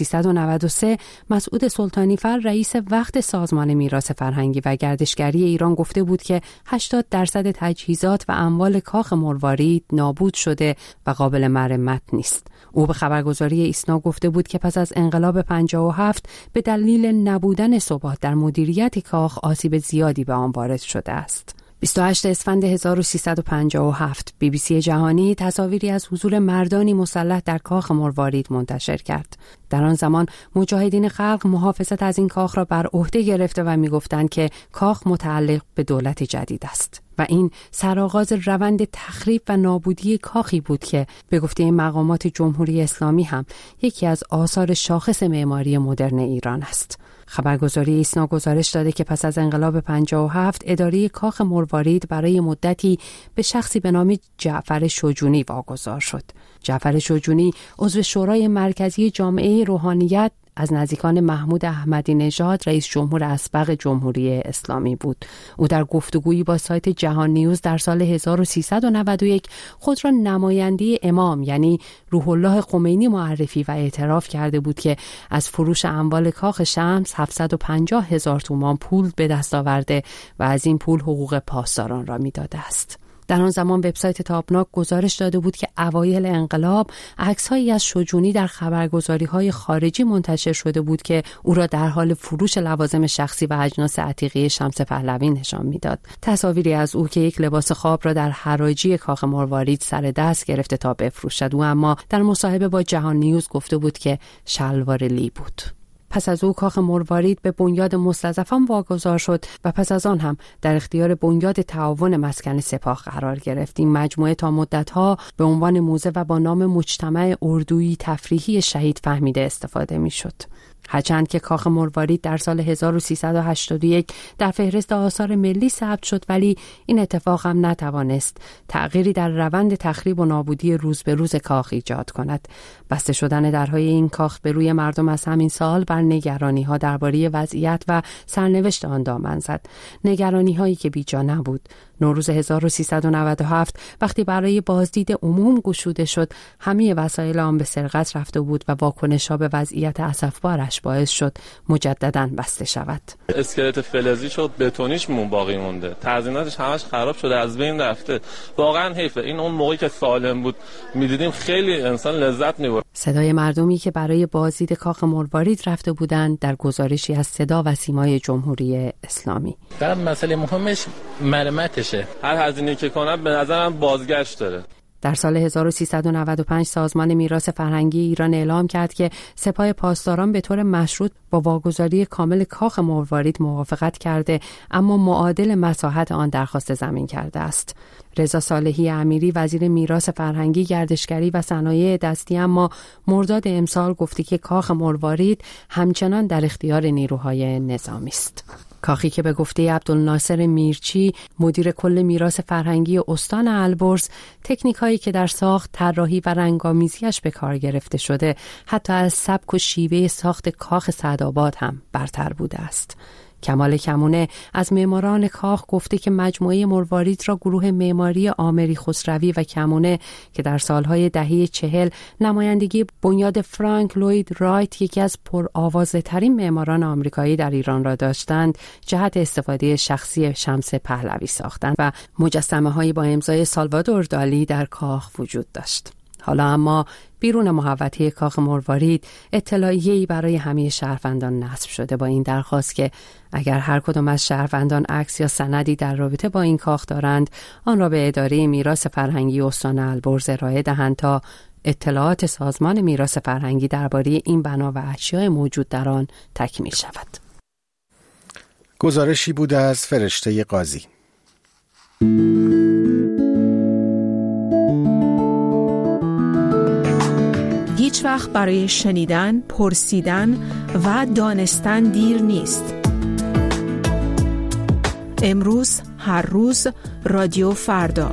1393 مسعود سلطانیفر رئیس وقت سازمان میراث فرهنگی و گردشگری ایران گفته بود که 80% تجهیزات و اموال کاخ مروارید نابود شده و قابل مرمت نیست. او به خبرگزاری ایسنا گفته بود که پس از انقلاب 57 به دلیل نبودن ثبات در مدیریت کاخ آسیب زیادی به آن وارد شده است. 28 اسفند 1357 BBC جهانی تصاویری از حضور مردانی مسلح در کاخ مروارید منتشر کرد. در آن زمان مجاهدین خلق محافظت از این کاخ را بر عهده گرفته و می‌گفتند که کاخ متعلق به دولت جدید است و این سرآغاز روند تخریب و نابودی کاخی بود که به گفته مقامات جمهوری اسلامی هم یکی از آثار شاخص معماری مدرن ایران است. خبرگزاری ایسنا گزارش داده که پس از انقلاب 57 اداره کاخ مروارید برای مدتی به شخصی به نام جعفر شجونی واگذار شد. جعفر شجونی عضو شورای مرکزی جامعه روحانیت از نزدیکان محمود احمدی نژاد رئیس جمهور اسبق جمهوری اسلامی بود. او در گفتگویی با سایت جهان نیوز در سال 1391 خود را نماینده امام یعنی روح الله خمینی معرفی و اعتراف کرده بود که از فروش اموال کاخ شمس 750,000 تومان پول به دست آورده و از این پول حقوق پاسداران را می‌داده است. در آن زمان وبسایت تابناک گزارش داده بود که اوایل انقلاب عکس‌هایی از شجونی در خبرگزاری‌های خارجی منتشر شده بود که او را در حال فروش لوازم شخصی و اجناس عتیقه شمس پهلوی نشان می‌داد. تصاویری از او که یک لباس خواب را در حراجی کاخ مروارید سر دست گرفته تا بفروشد. او اما در مصاحبه با جهان نیوز گفته بود که شلوار لی بود. پس از او کاخ مروارید به بنیاد مستضعفان واگذار شد و پس از آن هم در اختیار بنیاد تعاون مسکن سپاه قرار گرفت. این مجموعه تا مدت‌ها به عنوان موزه و با نام مجتمع اردویی تفریحی شهید فهمیده استفاده می‌شد. هرچند که کاخ مروارید در سال 1381 در فهرست آثار ملی ثبت شد، ولی این اتفاق هم نتوانست تغییری در روند تخریب و نابودی روز به روز کاخ ایجاد کند. بسته شدن درهای این کاخ به روی مردم از همین سال بر نگرانی‌ها درباره وضعیت و سرنوشت آن دامن زد. نگرانی‌هایی که بیجا نبود. نوروز 1397 وقتی برای بازدید عموم گشوده شد، همه وسایل آن به سرقت رفته بود و واکنش‌ها به وضعیت اسفبارش باعث شد مجدداً بسته شود. اسکلت فلزی شد، بتونیش باقی مونده، تزییناتش همش خراب شده، از بین رفته. واقعاً حیفه. این اون موقعی که سالم بود می‌دیدیم خیلی انسان لذت می‌برد. صدای مردمی که برای بازدید کاخ مروارید رفته بودند در گزارشی از صدا و سیمای جمهوری اسلامی. بعد مسئله مهمش مرمتشه. هر هزینه‌ای که کنه به نظرم بازگشت داره. در سال 1395 سازمان میراث فرهنگی ایران اعلام کرد که سپاه پاسداران به طور مشروط با واگذاری کامل کاخ مروارید موافقت کرده، اما معادل مساحت آن درخواست زمین کرده است. رضا صالحی امیری وزیر میراث فرهنگی، گردشگری و صنایع دستی اما مرداد امسال گفته که کاخ مروارید همچنان در اختیار نیروهای نظامی است. کاخی که به گفته عبدالناصر میرچی، مدیر کل میراث فرهنگی استان البرز، تکنیکایی که در ساخت، طراحی و رنگامیزیش به کار گرفته شده حتی از سبک و شیوه ساخت کاخ سعدآباد هم برتر بوده است. کمال کمونه از معماران کاخ گفته که مجموعه مروارید را گروه معماری آمری خسروی و کمونه که در سالهای دهه 40 نمایندگی بنیاد فرانک لوید رایت، یکی از پرآوازه ترین معماران آمریکایی در ایران را داشتند، جهت استفاده شخصی شمس پهلوی ساختند و مجسمه هایی با امضای سالوادور دالی در کاخ وجود داشت. حالا اما بیرون محوطه کاخ مروارید اطلاعیه‌ای برای همه شهروندان نصب شده با این درخواست که اگر هر کدام از شهروندان عکس یا سندی در رابطه با این کاخ دارند، آن را به اداره میراث فرهنگی استان البرز ارائه دهند تا اطلاعات سازمان میراث فرهنگی درباره این بنا و اشیاء موجود در آن تکمیل شود. گزارشی بود از فرشته قاضی. هیچ وقت برای شنیدن، پرسیدن و دانستن دیر نیست. امروز، هر روز، رادیو فردا.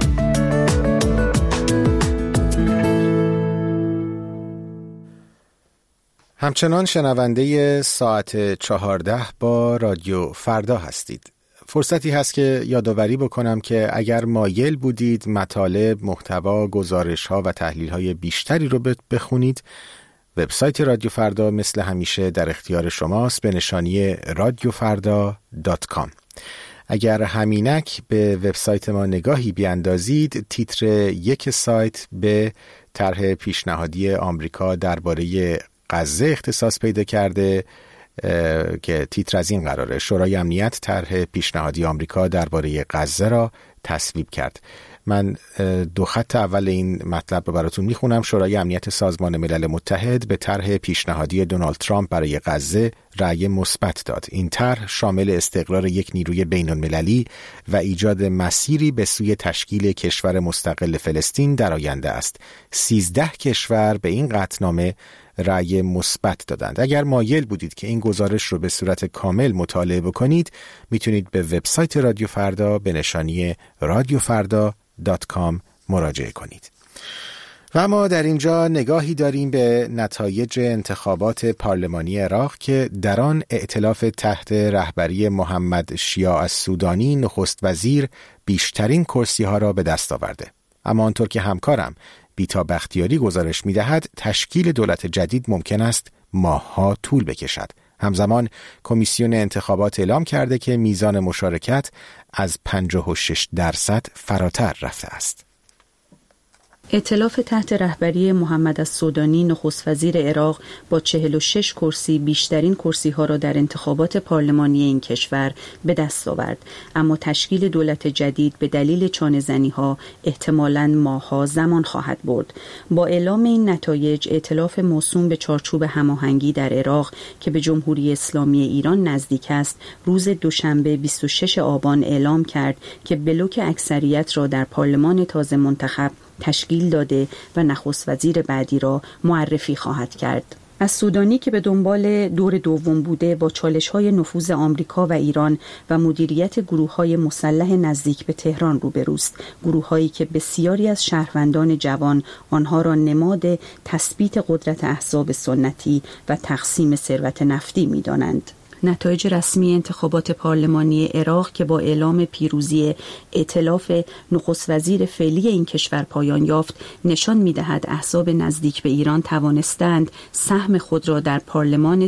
همچنان شنونده ساعت 14 با رادیو فردا هستید. فرصتی هست که یادآوری بکنم که اگر مایل بودید مطالب، محتوا، گزارش‌ها و تحلیل‌های بیشتری رو بخونید، وبسایت رادیو فردا مثل همیشه در اختیار شماست به نشانی radiofarda.com. اگر همینک به وبسایت ما نگاهی بیاندازید، تیتر یک سایت به طرح پیشنهادی آمریکا درباره غزه اختصاص پیدا کرده که تیتر از این قراره: شورای امنیت طرح پیشنهادی آمریکا درباره غزه را تصویب کرد. من دو خط اول این مطلب رو براتون میخونم. شورای امنیت سازمان ملل متحد به طرح پیشنهادی دونالد ترامپ برای غزه رأی مثبت داد. این طرح شامل استقرار یک نیروی بین‌المللی و ایجاد مسیری به سوی تشکیل کشور مستقل فلسطین در آینده است. 13 کشور به این قطعنامه رأی مثبت دادند. اگر مایل بودید که این گزارش رو به صورت کامل مطالعه بکنید، میتونید به وبسایت رادیو فردا به نشانی radiofarda.com مراجعه کنید. و ما در اینجا نگاهی داریم به نتایج انتخابات پارلمانی عراق که در آن ائتلاف تحت رهبری محمد شیاع السودانی نخست وزیر بیشترین کرسی ها را به دست آورده. اما آنطور که همکارم بیتا بختیاری گزارش می‌دهد، تشکیل دولت جدید ممکن است ماه‌ها طول بکشد. همزمان کمیسیون انتخابات اعلام کرده که میزان مشارکت از 56% فراتر رفته است. ائتلاف تحت رهبری محمد السودانی نخست وزیر عراق با 46 کرسی بیشترین کرسی ها را در انتخابات پارلمانی این کشور به دست آورد، اما تشکیل دولت جدید به دلیل چانه‌زنی ها احتمالاً ماه‌ها زمان خواهد برد. با اعلام این نتایج، ائتلاف موسوم به چارچوب هماهنگی در عراق که به جمهوری اسلامی ایران نزدیک است، روز دوشنبه 26 آبان اعلام کرد که بلوک اکثریت را در پارلمان تازه منتخب تشکیل داده و نخست وزیر بعدی را معرفی خواهد کرد. السودانی که به دنبال دور دوم بوده با چالش‌های نفوذ آمریکا و ایران و مدیریت گروه‌های مسلح نزدیک به تهران روبروست، گروه‌هایی که بسیاری از شهروندان جوان آنها را نماد تثبیت قدرت احزاب سنتی و تقسیم ثروت نفتی می‌دانند. نتایج رسمی انتخابات پارلمانی عراق که با اعلام پیروزی ائتلاف نخست وزیر فعلی این کشور پایان یافت، نشان می‌دهد احزاب نزدیک به ایران توانستند سهم خود را در پارلمان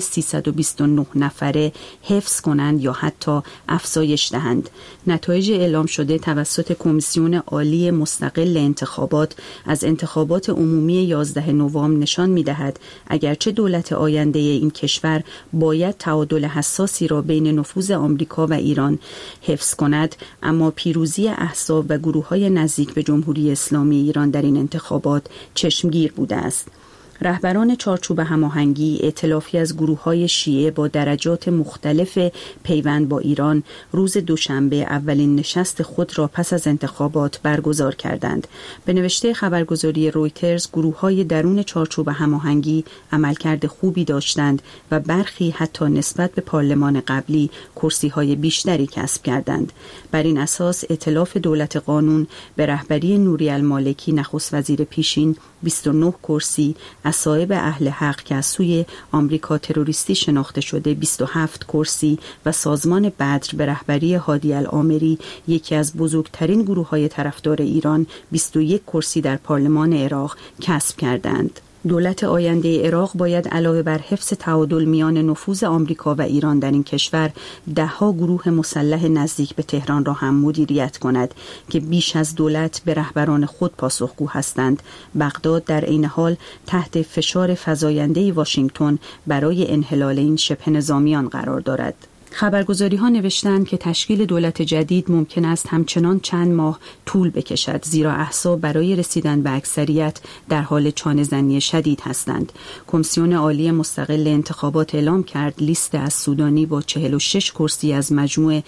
329 نفره حفظ کنند یا حتی افزایش دهند. نتایج اعلام شده توسط کمیسیون عالی مستقل انتخابات از انتخابات عمومی 11 نوامبر نشان می‌دهد اگرچه دولت آینده این کشور باید تعادل حساسی را بین نفوذ آمریکا و ایران حفظ کند، اما پیروزی احزاب و گروه‌های نزدیک به جمهوری اسلامی ایران در این انتخابات چشمگیر بوده است. رهبران چارچوب هماهنگی، ائتلافی از گروه‌های شیعه با درجات مختلف پیوند با ایران، روز دوشنبه اولین نشست خود را پس از انتخابات برگزار کردند. به نوشته خبرگزاری رویترز، گروه‌های درون چارچوب هماهنگی عملکرد خوبی داشتند و برخی حتی نسبت به پارلمان قبلی کرسی‌های بیشتری کسب کردند. بر این اساس ائتلاف دولت قانون به رهبری نوری المالکی نخست وزیر پیشین 29 کرسی، اصایب اهل حق که از سوی آمریکا تروریستی شناخته شده 27 کرسی و سازمان بدر به رهبری هادی العامری، یکی از بزرگترین گروه‌های طرفدار ایران، 21 کرسی در پارلمان عراق کسب کردند. دولت آینده عراق باید علاوه بر حفظ تعادل میان نفوذ آمریکا و ایران در این کشور، ده‌ها گروه مسلح نزدیک به تهران را هم مدیریت کند که بیش از دولت به رهبران خود پاسخگو هستند. بغداد در عین حال تحت فشار فزاینده واشنگتن برای انحلال این شبه نظامیان قرار دارد. خبرگزاری‌ها نوشتند که تشکیل دولت جدید ممکن است همچنان چند ماه طول بکشد، زیرا احزاب برای رسیدن به اکثریت در حال چانه‌زنی شدید هستند. کمیسیون عالی مستقل انتخابات اعلام کرد لیست السودانی با 46 کرسی از مجموع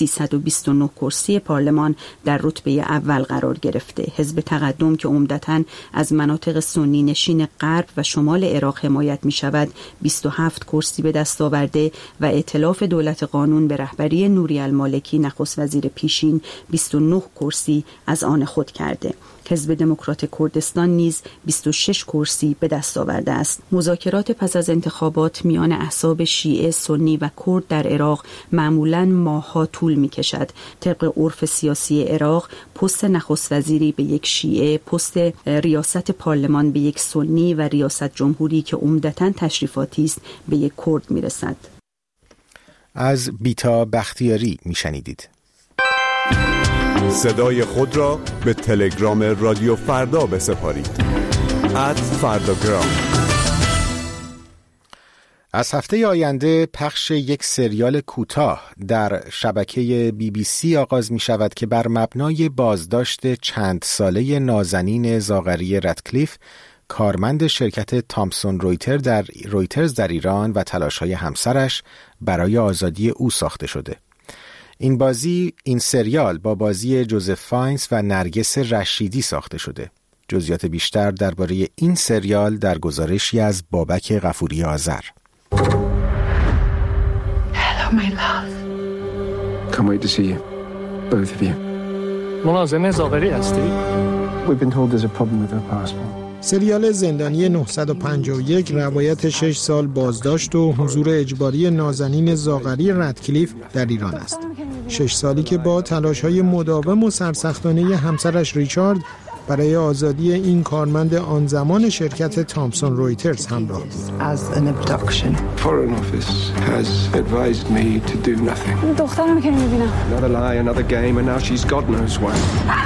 329 کرسی پارلمان در رتبه اول قرار گرفته. حزب تقدم که عمدتاً از مناطق سنی نشین غرب و شمال عراق حمایت می‌شود، 27 کرسی به دست آورده و ائتلاف دولت قانون به رهبری نوری المالکی نخست وزیر پیشین 29 کرسی از آن خود کرده. حزب دموکرات کردستان نیز 26 کرسی به دست آورده است. مذاکرات پس از انتخابات میان احزاب شیعه، سنی و کرد در عراق معمولاً ماه‌ها طول می‌کشد. طبق عرف سیاسی عراق، پست نخست وزیری به یک شیعه، پست ریاست پارلمان به یک سنی و ریاست جمهوری که عمدتاً تشریفاتی است به یک کرد می‌رسد. از بیتا بختیاری میشنیدید. صدای خود را به تلگرام رادیو فردا بسپارید. @فرداگرام. از هفته آینده پخش یک سریال کوتاه در شبکه BBC آغاز می شود که بر مبنای بازداشت چند ساله نازنین زاغری رادکلیف، کارمند شرکت تامسون رویترز در ایران و تلاش‌های همسرش برای آزادی او ساخته شده. این سریال با بازی جوزف فاینز و نرگس رشیدی ساخته شده. جزئیات بیشتر درباره این سریال در گزارشی از بابک غفوری آذر. Hello my love. Can't wait to see you. Both of you. ملازم زاغری هستی؟ We've been told there's a problem with her passport. سریال زندانی 951 روایت 6 سال بازداشت و حضور اجباری نازنین زاغری رادکلیف در ایران است. 6 سالی که با تلاش‌های مداوم و سرسختانه همسرش ریچارد برای آزادی این کارمند آن زمان شرکت تامسون رویترز همراه بود. Foreign Office has advised me to do nothing. دخترم که نمی‌بینم. Another lie, another game, and now she's God knows where.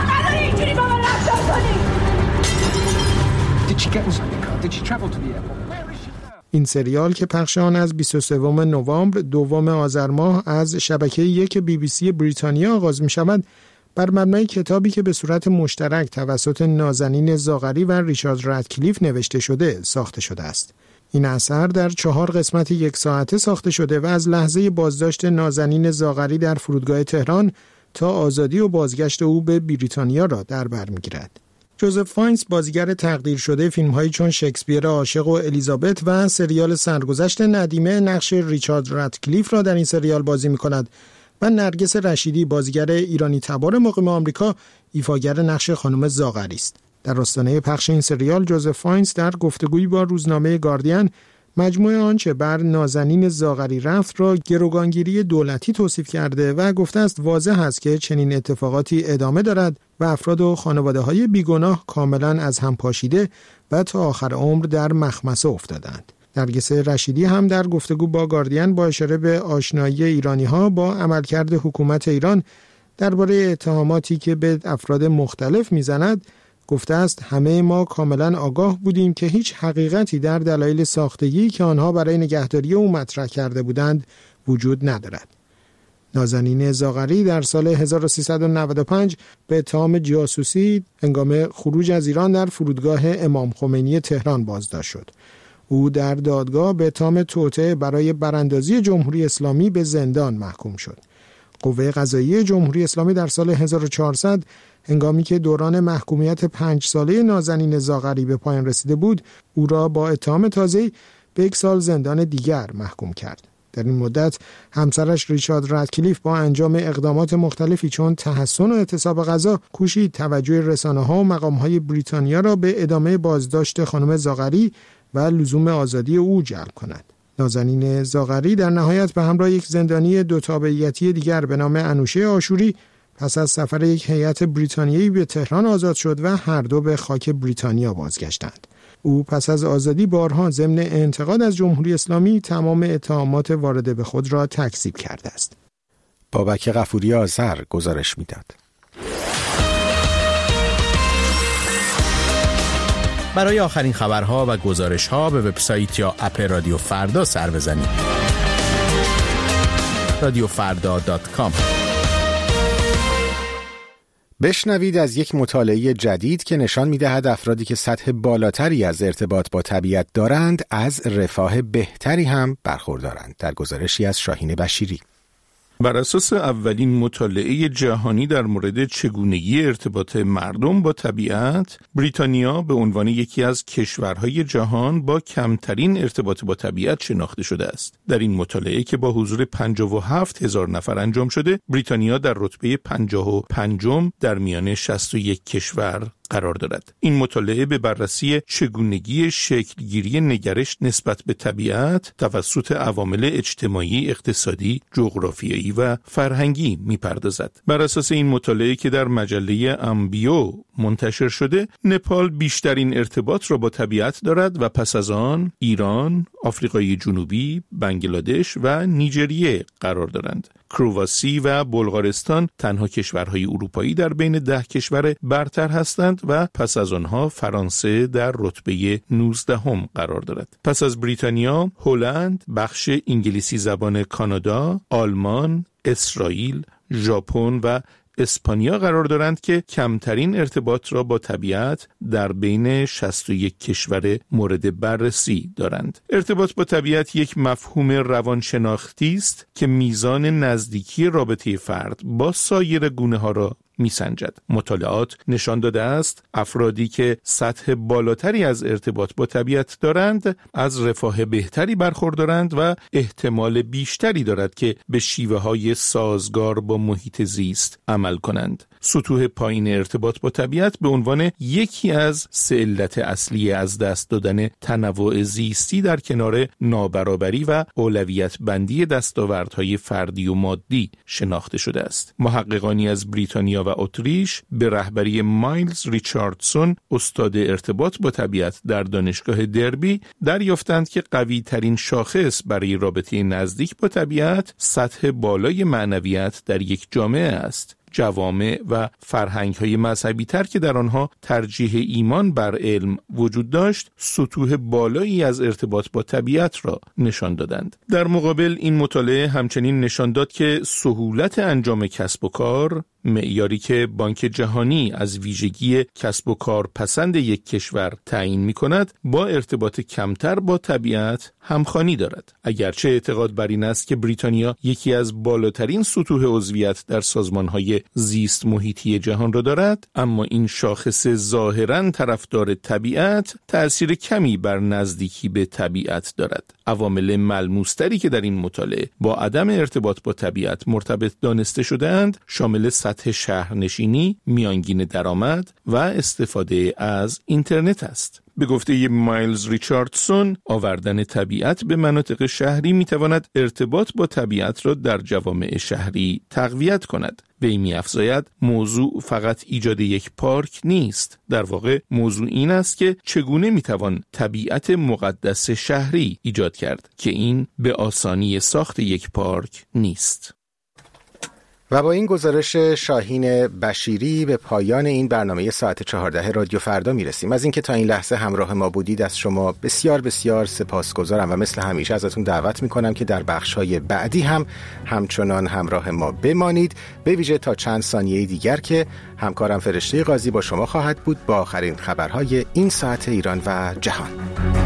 Did she get inside the car? Did she travel to the airport? این سریال که پخش آن از 23 نوامبر، 2 آذر ماه از شبکه 1 BBC بریتانیا آغاز می شود، بر مبنای کتابی که به صورت مشترک توسط نازنین زاغری و ریچارد رادکلیف نوشته شده ساخته شده است. این اثر در 4 قسمت 1 ساعته ساخته شده و از لحظه بازداشت نازنین زاغری در فرودگاه تهران تا آزادی و بازگشت او به بریتانیا را در بر می‌گیرد. جوزف فاینز بازیگر تقدیر شده فیلم‌هایی چون شکسپیر عاشق و الیزابت و سریال سرگذشت ندیمه نقش ریچارد رادکلیف را در این سریال بازی می‌کند و نرگس رشیدی بازیگر ایرانی تبار مقیم آمریکا ایفاگر نقش خانم زاغری است. در آستانه پخش این سریال جوزف فاینز در گفتگویی با روزنامه گاردین مجموعه آنچه بر نازنین زاغری رفت را گروگانگیری دولتی توصیف کرده و گفته است واضح است که چنین اتفاقاتی ادامه دارد و افراد و خانواده‌های بیگناه کاملا از هم پاشیده و تا آخر عمر در مخمصه افتادند. نرگس رشیدی هم در گفتگو با گاردین با اشاره به آشنایی ایرانی‌ها با عملکرد حکومت ایران درباره اتهاماتی که به افراد مختلف می‌زند گفته است همه ما کاملا آگاه بودیم که هیچ حقیقتی در دلایل ساختگی که آنها برای نگهداری او مطرح کرده بودند وجود ندارد. نازنین زاغری در سال 1395 به اتهام جاسوسی هنگام خروج از ایران در فرودگاه امام خمینی تهران بازداشت شد. او در دادگاه به اتهام توطئه برای براندازی جمهوری اسلامی به زندان محکوم شد. قوه قضاییه جمهوری اسلامی در سال 1400 هنگامی که دوران محکومیت 5 ساله نازنین زاغری به پایان رسیده بود، او را با اتهام تازه‌ای به 1 سال زندان دیگر محکوم کرد. در این مدت همسرش ریچارد رادکلیف با انجام اقدامات مختلفی چون تحسن و اعتصاب غذا کوشید توجه رسانه‌ها و مقام‌های بریتانیا را به ادامه بازداشت خانم زاغری و لزوم آزادی او جلب کند. نازنین زاغری در نهایت به همراه یک زندانی 2 تابعیتی دیگر به نام انوشه آشوری پس از سفر یک هیئت بریتانیایی به تهران آزاد شد و هر دو به خاک بریتانیا بازگشتند. او پس از آزادی بارها ضمن انتقاد از جمهوری اسلامی تمام اتهامات وارده به خود را تکذیب کرده است. بابک غفوری آذر گزارش میداد. برای آخرین خبرها و گزارش‌ها به وبسایت یا اپ رادیو فردا سر بزنید. radiofarda.com. بشنوید از یک مطالعه جدید که نشان می‌دهد افرادی که سطح بالاتری از ارتباط با طبیعت دارند از رفاه بهتری هم برخوردارند. در گزارشی از شاهین بشیری. بر اساس اولین مطالعه جهانی در مورد چگونگی ارتباط مردم با طبیعت، بریتانیا به عنوان یکی از کشورهای جهان با کمترین ارتباط با طبیعت شناخته شده است. در این مطالعه که با حضور 57,000 نفر انجام شده، بریتانیا در رتبه 55م در میان 61 کشور قرار دارد. این مطالعه به بررسی چگونگی شکلگیری نگرش نسبت به طبیعت توسط عوامل اجتماعی، اقتصادی، جغرافیایی و فرهنگی می‌پردازد. بر اساس این مطالعه که در مجله امبیو منتشر شده، نپال بیشترین ارتباط را با طبیعت دارد و پس از آن ایران، آفریقای جنوبی، بنگلادش و نیجریه قرار دارند. کرواسی و بلغارستان تنها کشورهای اروپایی در بین 10 کشور برتر هستند و پس از آنها فرانسه در رتبه 19 قرار دارد. پس از بریتانیا، هلند، بخش انگلیسی زبان کانادا، آلمان، اسرائیل، ژاپن و اسپانیا قرار دارند که کمترین ارتباط را با طبیعت در بین 61 کشور مورد بررسی دارند. ارتباط با طبیعت یک مفهوم روانشناختی است که میزان نزدیکی رابطه فرد با سایر گونه‌ها را میسنجد. مطالعات نشان داده است افرادی که سطح بالاتری از ارتباط با طبیعت دارند از رفاه بهتری برخوردارند و احتمال بیشتری دارد که به شیوه‌های سازگار با محیط زیست عمل کنند. سطوح پایین ارتباط با طبیعت به عنوان یکی از 3 علت اصلی از دست دادن تنوع زیستی در کنار نابرابری و اولویت بندی دستاوردهای فردی و مادی شناخته شده است. محققانی از بریتانیا و اتریش به رهبری مایلز ریچاردسون، استاد ارتباط با طبیعت در دانشگاه دربی، دریافتند که قوی ترین شاخص برای رابطه نزدیک با طبیعت سطح بالای معنویت در یک جامعه است. جوامع و فرهنگ‌های مذهبی تر که در آنها ترجیح ایمان بر علم وجود داشت، سطوح بالایی از ارتباط با طبیعت را نشان دادند. در مقابل این مطالعه همچنین نشان داد که سهولت انجام کسب و کار، معیاری که بانک جهانی از ویژگی کسب و کار پسند یک کشور تعیین می‌کند با ارتباط کمتر با طبیعت همخوانی دارد. اگرچه اعتقاد بر این است که بریتانیا یکی از بالاترین سطوح عضویت در سازمان‌های زیست محیطی جهان را دارد، اما این شاخص ظاهراً طرفدار طبیعت تأثیر کمی بر نزدیکی به طبیعت دارد. عوامل ملموس‌تری که در این مطالعه با عدم ارتباط با طبیعت مرتبط دانسته شده‌اند شامل سطح شهرنشینی، میانگین درآمد و استفاده از اینترنت است. به گفته مایلز ریچاردسون، آوردن طبیعت به مناطق شهری میتواند ارتباط با طبیعت را در جوامع شهری تقویت کند. وی می‌افزاید موضوع فقط ایجاد یک پارک نیست. در واقع موضوع این است که چگونه میتوان طبیعت مقدس شهری ایجاد کرد که این به آسانی ساخت یک پارک نیست. و با این گزارش شاهین بشیری به پایان این برنامه ساعت 14 رادیو فردا میرسیم. از اینکه تا این لحظه همراه ما بودید از شما بسیار بسیار سپاسگزارم و مثل همیشه ازتون دعوت میکنم که در بخش‌های بعدی هم همچنان همراه ما بمانید، به ویژه تا چند ثانیه دیگر که همکارم فرشته قاضی با شما خواهد بود با آخرین خبرهای این ساعت ایران و جهان.